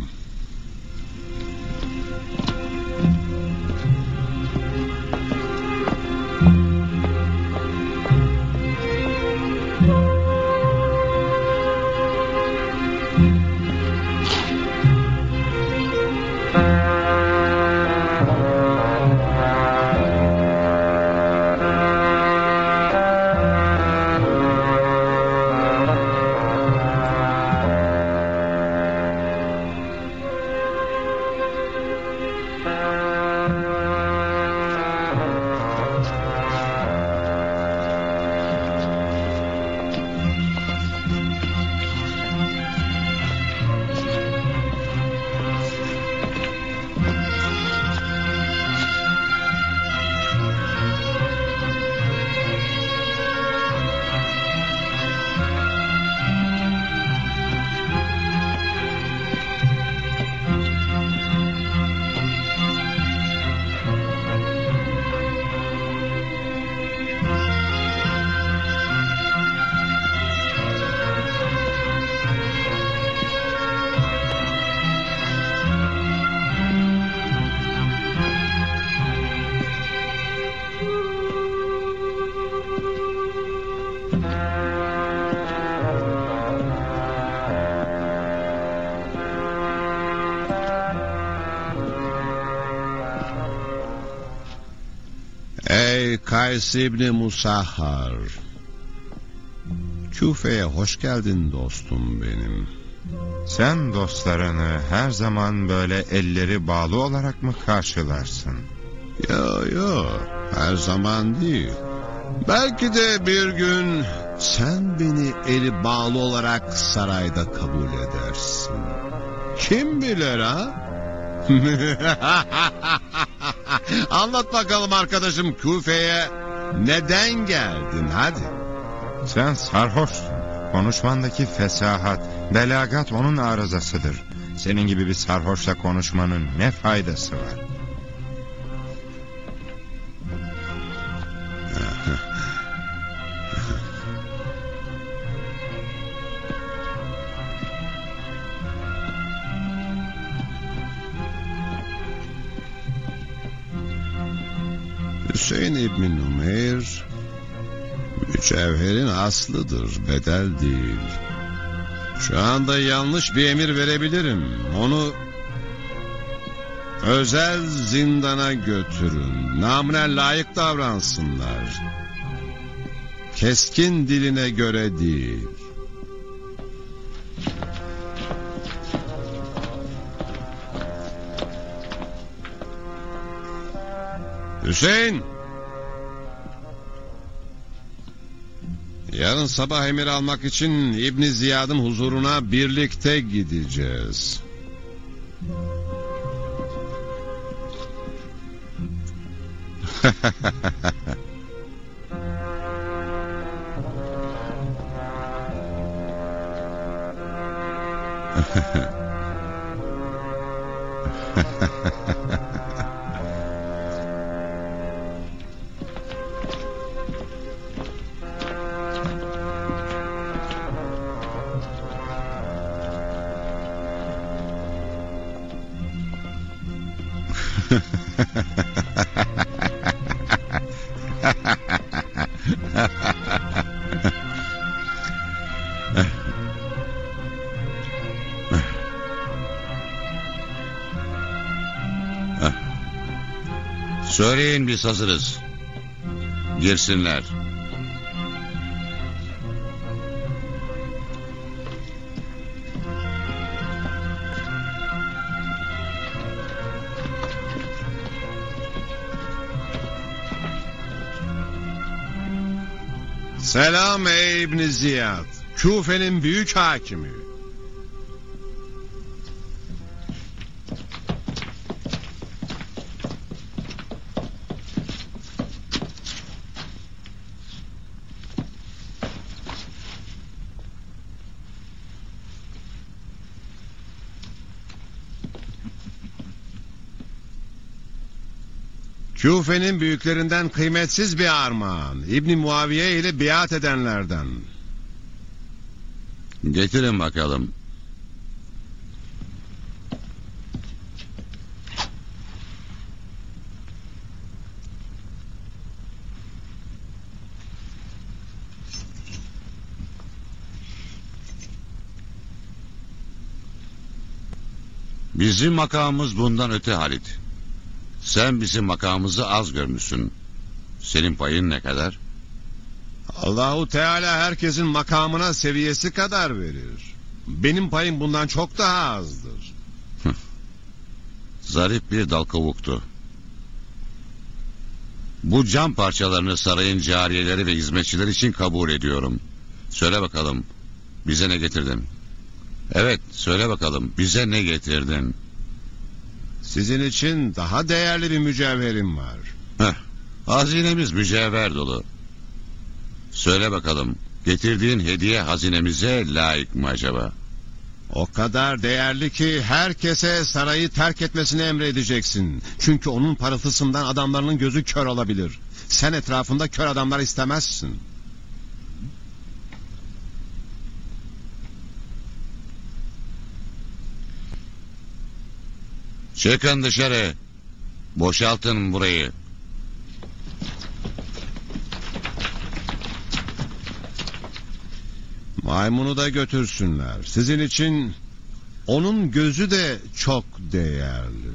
Ey Kays İbni Musahhar, Küfe'ye hoş geldin dostum benim. Sen dostlarını her zaman böyle elleri bağlı olarak mı karşılarsın? Yo yo, her zaman değil. Belki de bir gün sen beni eli bağlı olarak sarayda kabul edersin. Kim bilir ha? Anlat bakalım arkadaşım, Küfe'ye neden geldin, hadi. Sen sarhoşsun. Konuşmandaki fesahat, belagat onun arızasıdır. Senin gibi bir sarhoşla konuşmanın ne faydası var? Hüseyin İbni Numeyr mücevherin aslıdır, bedel değil. Şu anda yanlış bir emir verebilirim. Onu özel zindana götürün. Namına layık davransınlar. Keskin diline göre değil. Hüseyin! Yarın sabah emir almak için İbn Ziyad'ın huzuruna birlikte gideceğiz. Söyleyin, biz hazırız. Girsinler. Selam ey İbn Ziyad, Küfe'nin büyük hakimi. Küfe'nin büyüklerinden kıymetsiz bir armağan. İbn Muaviye ile biat edenlerden. Getirin bakalım. Bizim makamımız bundan öte Halit. Sen bizim makamımızı az görmüşsün. Senin payın ne kadar? Allahu Teala herkesin makamına seviyesi kadar verir. Benim payım bundan çok daha azdır. Zarif bir dal kavuktu. Bu cam parçalarını sarayın cariyeleri ve hizmetçiler için kabul ediyorum. Söyle bakalım, bize ne getirdin? Evet, söyle bakalım, bize ne getirdin? Sizin için daha değerli bir mücevherim var. Heh, hazinemiz mücevher dolu. Söyle bakalım, getirdiğin hediye hazinemize layık mı acaba? O kadar değerli ki herkese sarayı terk etmesini emredeceksin. Çünkü onun parıltısından adamlarının gözü kör olabilir. Sen etrafında kör adamlar istemezsin. Çıkın dışarı. Boşaltın burayı. Maymunu da götürsünler. Sizin için onun gözü de çok değerli.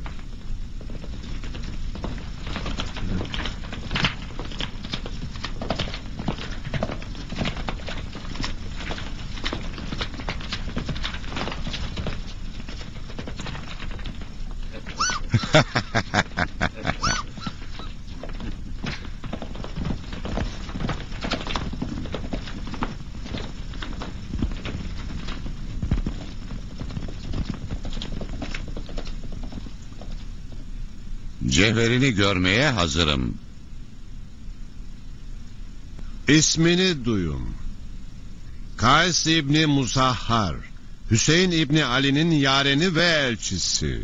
Mücevherini görmeye hazırım. İsmini duyun. Kays İbni Musahhar, Hüseyin İbni Ali'nin yareni ve elçisi.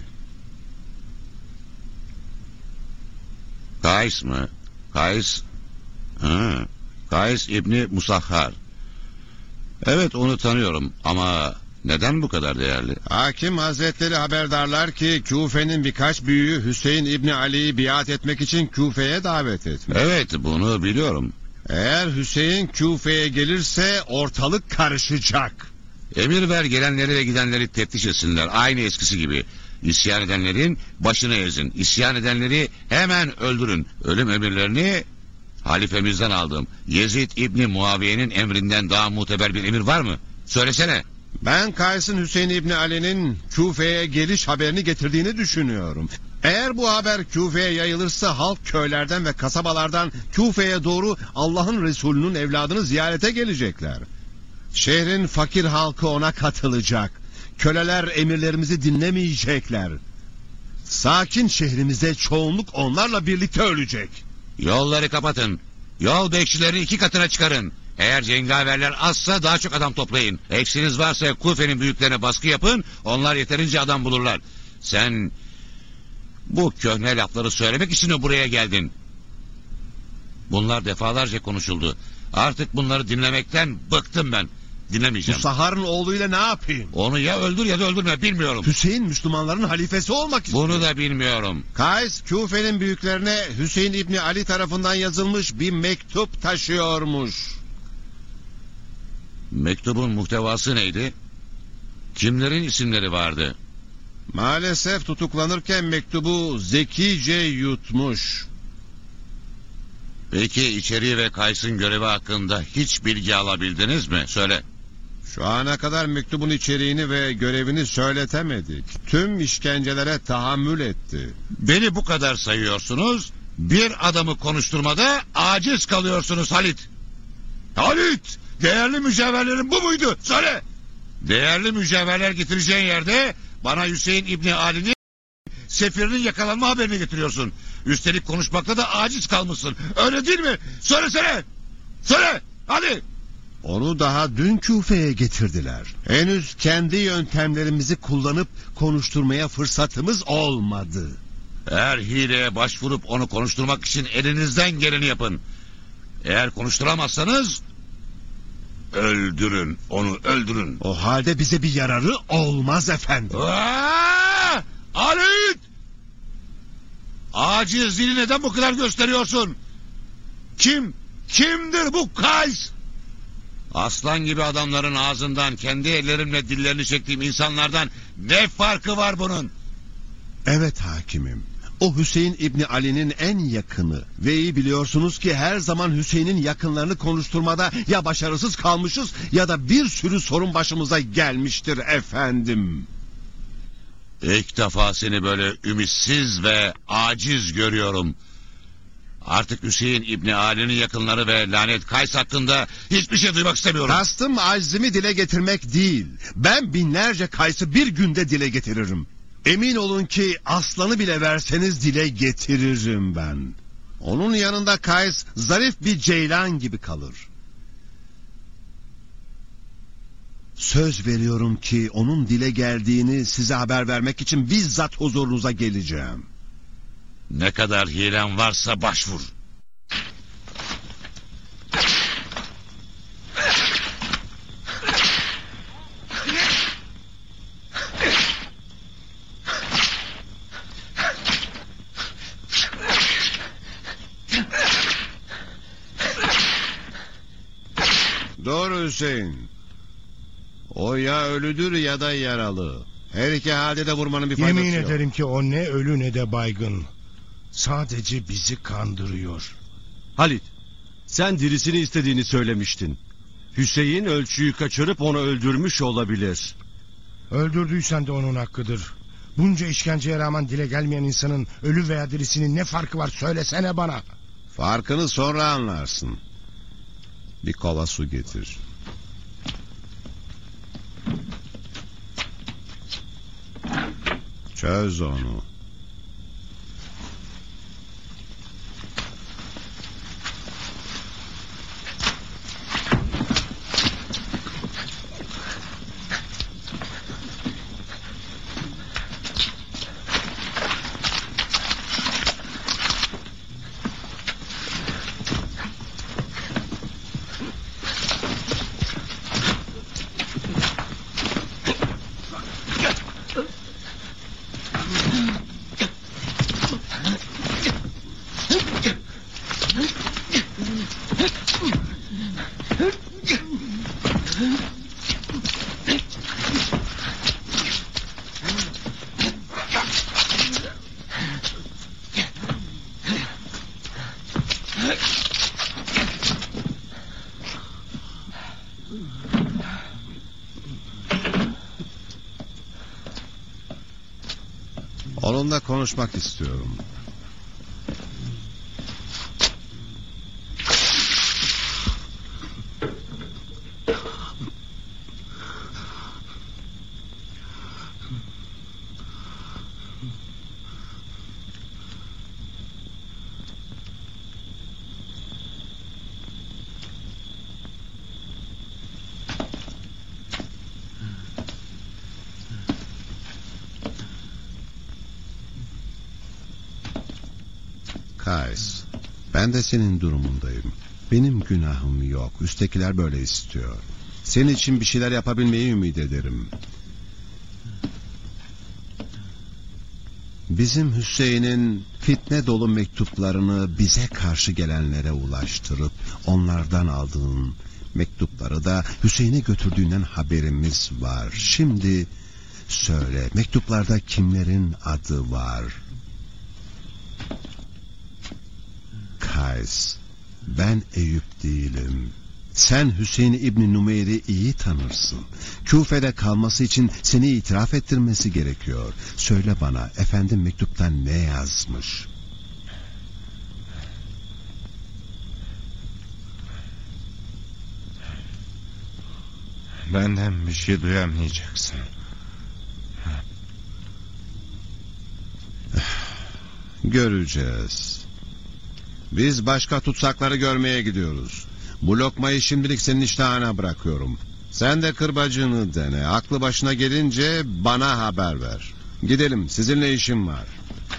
Kays mı? Kays... Ha, Kays İbni Musahhar. Evet, onu tanıyorum ama neden bu kadar değerli? Hakim Hazretleri haberdarlar ki Küfe'nin birkaç büyüğü Hüseyin İbni Ali'yi biat etmek için Küfe'ye davet etmiş. Evet, bunu biliyorum. Eğer Hüseyin Küfe'ye gelirse ortalık karışacak. Emir ver, gelenleri ve gidenleri teftiş etsinler, aynı eskisi gibi. İsyan edenlerin başını ezin, isyan edenleri hemen öldürün. Ölüm emirlerini halifemizden aldım. Yezid İbni Muaviye'nin emrinden daha muteber bir emir var mı? Söylesene. Ben Kays'ın Hüseyin İbni Ali'nin Küfe'ye geliş haberini getirdiğini düşünüyorum. Eğer bu haber Küfe'ye yayılırsa halk köylerden ve kasabalardan Küfe'ye doğru Allah'ın Resulü'nün evladını ziyarete gelecekler. Şehrin fakir halkı ona katılacak. Köleler emirlerimizi dinlemeyecekler. Sakin şehrimizde çoğunluk onlarla birlikte ölecek. Yolları kapatın. Yol bekçilerini iki katına çıkarın. Eğer cengaverler azsa daha çok adam toplayın. Eksiniz varsa Kufe'nin büyüklerine baskı yapın. Onlar yeterince adam bulurlar. Sen bu köhne lafları söylemek için mi buraya geldin? Bunlar defalarca konuşuldu. Artık bunları dinlemekten bıktım ben. Dinlemeyeceğim. Musahhar'ın oğluyla ne yapayım? Onu ya öldür ya da öldürme, bilmiyorum. Hüseyin Müslümanların halifesi olmak istiyor. Bunu da bilmiyorum. Kays Küfe'nin büyüklerine Hüseyin İbni Ali tarafından yazılmış bir mektup taşıyormuş. Mektubun muhtevası neydi? Kimlerin isimleri vardı? Maalesef tutuklanırken mektubu zekice yutmuş. Peki içeriği ve Kays'ın görevi hakkında hiç bilgi alabildiniz mi? Söyle. Şu ana kadar mektubun içeriğini ve görevini söyletemedik. Tüm işkencelere tahammül etti. Beni bu kadar sayıyorsunuz, bir adamı konuşturmada aciz kalıyorsunuz Halit. Halit! Değerli mücevherlerin bu muydu? Söyle! Değerli mücevherler getireceğin yerde bana Hüseyin İbni Ali'nin sefirinin yakalanma haberini getiriyorsun. Üstelik konuşmakta da aciz kalmışsın. Öyle değil mi? Söylesene! Söyle! Hadi! Onu daha dün Küfe'ye getirdiler. Henüz kendi yöntemlerimizi kullanıp konuşturmaya fırsatımız olmadı. Eğer hileye başvurup onu konuşturmak için elinizden geleni yapın. Eğer konuşturamazsanız öldürün, onu öldürün. O halde bize bir yararı olmaz efendim. Aa! Halit! Acizliğini neden bu kadar gösteriyorsun? Kim? Kimdir bu Kays? Aslan gibi adamların ağzından kendi ellerimle dillerini çektiğim insanlardan ne farkı var bunun? Evet hakimim. O Hüseyin İbni Ali'nin en yakını ve iyi biliyorsunuz ki her zaman Hüseyin'in yakınlarını konuşturmada ya başarısız kalmışız ya da bir sürü sorun başımıza gelmiştir efendim. İlk defa seni böyle ümitsiz ve aciz görüyorum. Artık Hüseyin İbni Ali'nin yakınları ve lanet Kays hakkında hiçbir şey duymak istemiyorum. Kastım aczimi dile getirmek değil. Ben binlerce Kays'ı bir günde dile getiririm. Emin olun ki aslanı bile verseniz dile getiririm ben. Onun yanında Kays zarif bir ceylan gibi kalır. Söz veriyorum ki onun dile geldiğini size haber vermek için bizzat huzurunuza geleceğim. Ne kadar hilen varsa başvur. Doğru Hüseyin. O ya ölüdür ya da yaralı. Her iki halde de vurmanın bir faydası Yemin yok. ederim ki o ne ölü ne de baygın. Sadece bizi kandırıyor. Halit, sen dirisini istediğini söylemiştin. Hüseyin ölçüyü kaçırıp onu öldürmüş olabilir. Öldürdüysen de onun hakkıdır. Bunca işkenceye rağmen dile gelmeyen insanın ölü veya dirisinin ne farkı var söylesene bana. Farkını sonra anlarsın. Bir kova su getir. Çöz onu. Onunla konuşmak istiyorum. Kays, ben de senin durumundayım. Benim günahım yok. Üsttekiler böyle istiyor. Senin için bir şeyler yapabilmeyi ümit ederim. Bizim Hüseyin'in fitne dolu mektuplarını bize karşı gelenlere ulaştırıp onlardan aldığın mektupları da Hüseyin'e götürdüğünden haberimiz var. Şimdi söyle, mektuplarda kimlerin adı var? Kays, ben Eyüp değilim. Sen Hüseyin İbni Numeyr'i iyi tanırsın. Küfe'de kalması için seni itiraf ettirmesi gerekiyor. Söyle bana, efendim mektupta ne yazmış? Benden bir şey duyamayacaksın. Göreceğiz. Biz başka tutsakları görmeye gidiyoruz. Bu lokmayı şimdilik senin iştahına bırakıyorum. Sen de kırbacını dene. Aklı başına gelince bana haber ver. Gidelim, sizinle işim var.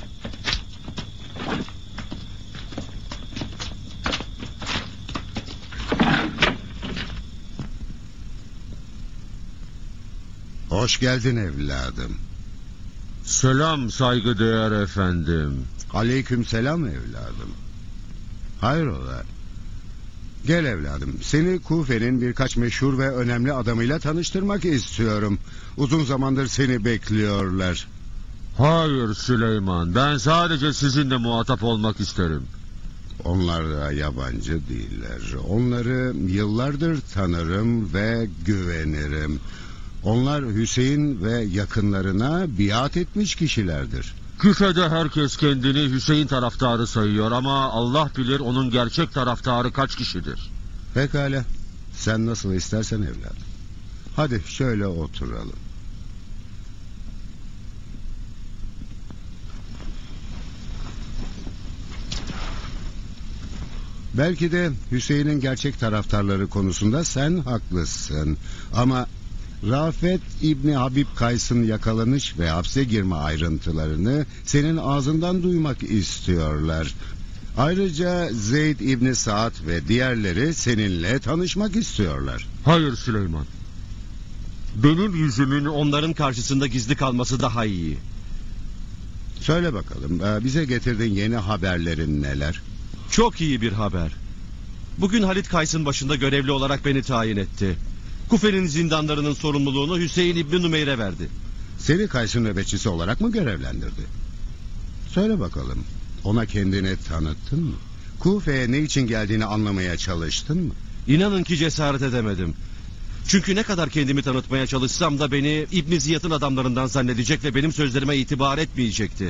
Hoş geldin evladım. Selam saygıdeğer efendim. Aleyküm selam evladım. Hayrola? Gel evladım, seni Kufe'nin birkaç meşhur ve önemli adamıyla tanıştırmak istiyorum. Uzun zamandır seni bekliyorlar. Hayır Süleyman, ben sadece sizinle muhatap olmak isterim. Onlar da yabancı değiller. Onları yıllardır tanırım ve güvenirim. Onlar Hüseyin ve yakınlarına biat etmiş kişilerdir. Küfe'de herkes kendini Hüseyin taraftarı sayıyor ama Allah bilir onun gerçek taraftarı kaç kişidir. Pekala, sen nasıl istersen evladım. Hadi şöyle oturalım. Belki de Hüseyin'in gerçek taraftarları konusunda sen haklısın. Ama Rafet İbni Habib Kays'ın yakalanış ve hapse girme ayrıntılarını senin ağzından duymak istiyorlar. Ayrıca Zeyd İbni Saad ve diğerleri seninle tanışmak istiyorlar. Hayır Süleyman. Benim yüzümün onların karşısında gizli kalması daha iyi. Söyle bakalım, bize getirdiğin yeni haberlerin neler? Çok iyi bir haber. Bugün Halit Kays'ın başında görevli olarak beni tayin etti. Kufe'nin zindanlarının sorumluluğunu Hüseyin İbni Numeyr'e verdi. Seni Kays'ın nöbetçisi olarak mı görevlendirdi? Söyle bakalım, ona kendini tanıttın mı? Kufe'ye ne için geldiğini anlamaya çalıştın mı? İnanın ki cesaret edemedim. Çünkü ne kadar kendimi tanıtmaya çalışsam da beni İbn Ziyad'ın adamlarından zannedecek ve benim sözlerime itibar etmeyecekti.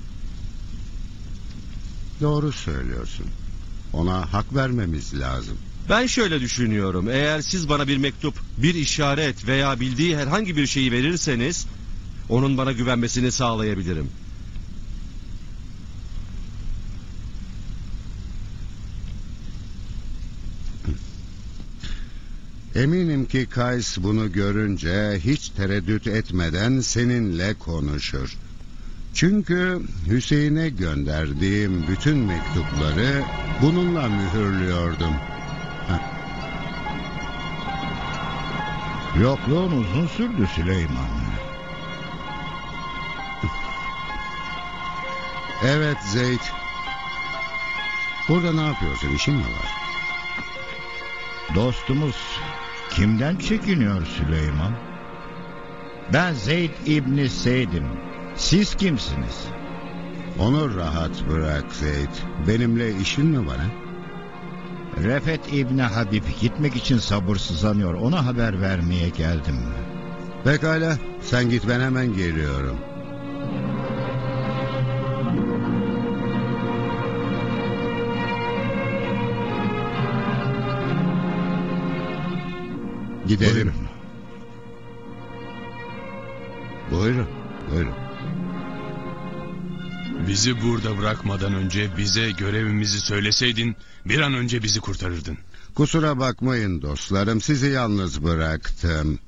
Doğru söylüyorsun. Ona hak vermemiz lazım. Ben şöyle düşünüyorum. Eğer siz bana bir mektup, bir işaret veya bildiği herhangi bir şeyi verirseniz onun bana güvenmesini sağlayabilirim. Eminim ki Kays bunu görünce hiç tereddüt etmeden seninle konuşur. Çünkü Hüseyin'e gönderdiğim bütün mektupları bununla mühürlüyordum. Heh. Yokluğun uzun sürdü Süleyman. Evet Zeyd. Burada ne yapıyorsun? İşin mi var? Dostumuz kimden çekiniyor Süleyman? Ben Zeyd İbni Seyd'im. Siz kimsiniz? Onu rahat bırak Zeyd. Benimle işin mi var ha? Refet İbni Habib gitmek için sabırsızlanıyor. Ona haber vermeye geldim. Pekala, sen git, ben hemen geliyorum. Gidelim. Buyurun. Buyurun, buyurun. Bizi burada bırakmadan önce bize görevimizi söyleseydin bir an önce bizi kurtarırdın. Kusura bakmayın dostlarım, sizi yalnız bıraktım.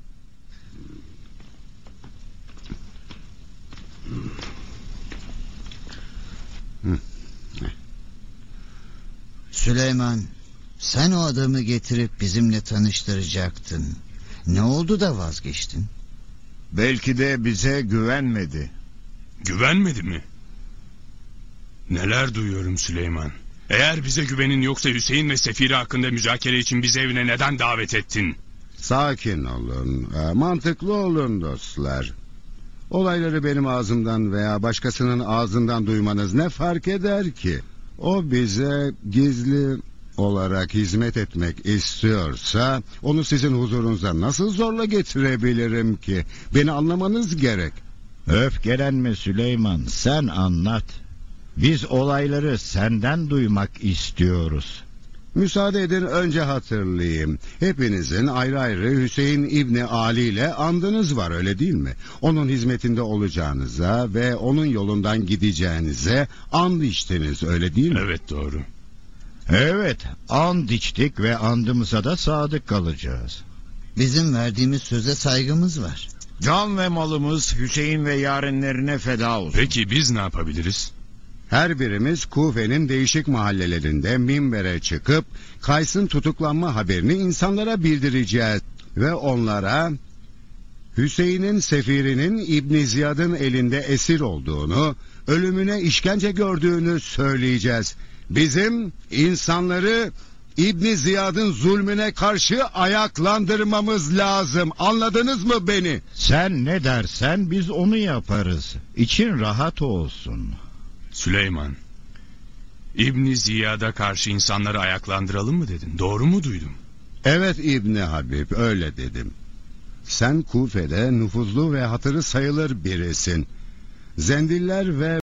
Süleyman, sen o adamı getirip bizimle tanıştıracaktın. Ne oldu da vazgeçtin? Belki de bize güvenmedi. Güvenmedi mi? Neler duyuyorum Süleyman. Eğer bize güvenin yoksa Hüseyin ve Sefiri hakkında müzakere için bizi evine neden davet ettin? Sakin olun, mantıklı olun dostlar. Olayları benim ağzımdan veya başkasının ağzından duymanız ne fark eder ki? O bize gizli olarak hizmet etmek istiyorsa onu sizin huzurunuza nasıl zorla getirebilirim ki? Beni anlamanız gerek. Öfkelenme Süleyman, sen anlat. Biz olayları senden duymak istiyoruz. Müsaade edin önce hatırlayayım. Hepinizin ayrı ayrı Hüseyin İbni Ali ile andınız var, öyle değil mi? Onun hizmetinde olacağınıza ve onun yolundan gideceğinize and içtiniz, öyle değil mi? Evet, doğru. Evet, and içtik ve andımıza da sadık kalacağız. Bizim verdiğimiz söze saygımız var. Can ve malımız Hüseyin ve yarenlerine feda olsun. Peki biz ne yapabiliriz? Her birimiz Kufe'nin değişik mahallelerinde minbere çıkıp Kays'ın tutuklanma haberini insanlara bildireceğiz. Ve onlara Hüseyin'in Sefiri'nin İbn Ziyad'ın elinde esir olduğunu, ölümüne işkence gördüğünü söyleyeceğiz. Bizim insanları İbn Ziyad'ın zulmüne karşı ayaklandırmamız lazım. Anladınız mı beni? Sen ne dersen biz onu yaparız. İçin rahat olsun. Süleyman, İbn Ziyad'a karşı insanları ayaklandıralım mı dedin? Doğru mu duydum? Evet İbni Habib, öyle dedim. Sen Kufe'de nüfuzlu ve hatırı sayılır birisin. Zendiller ve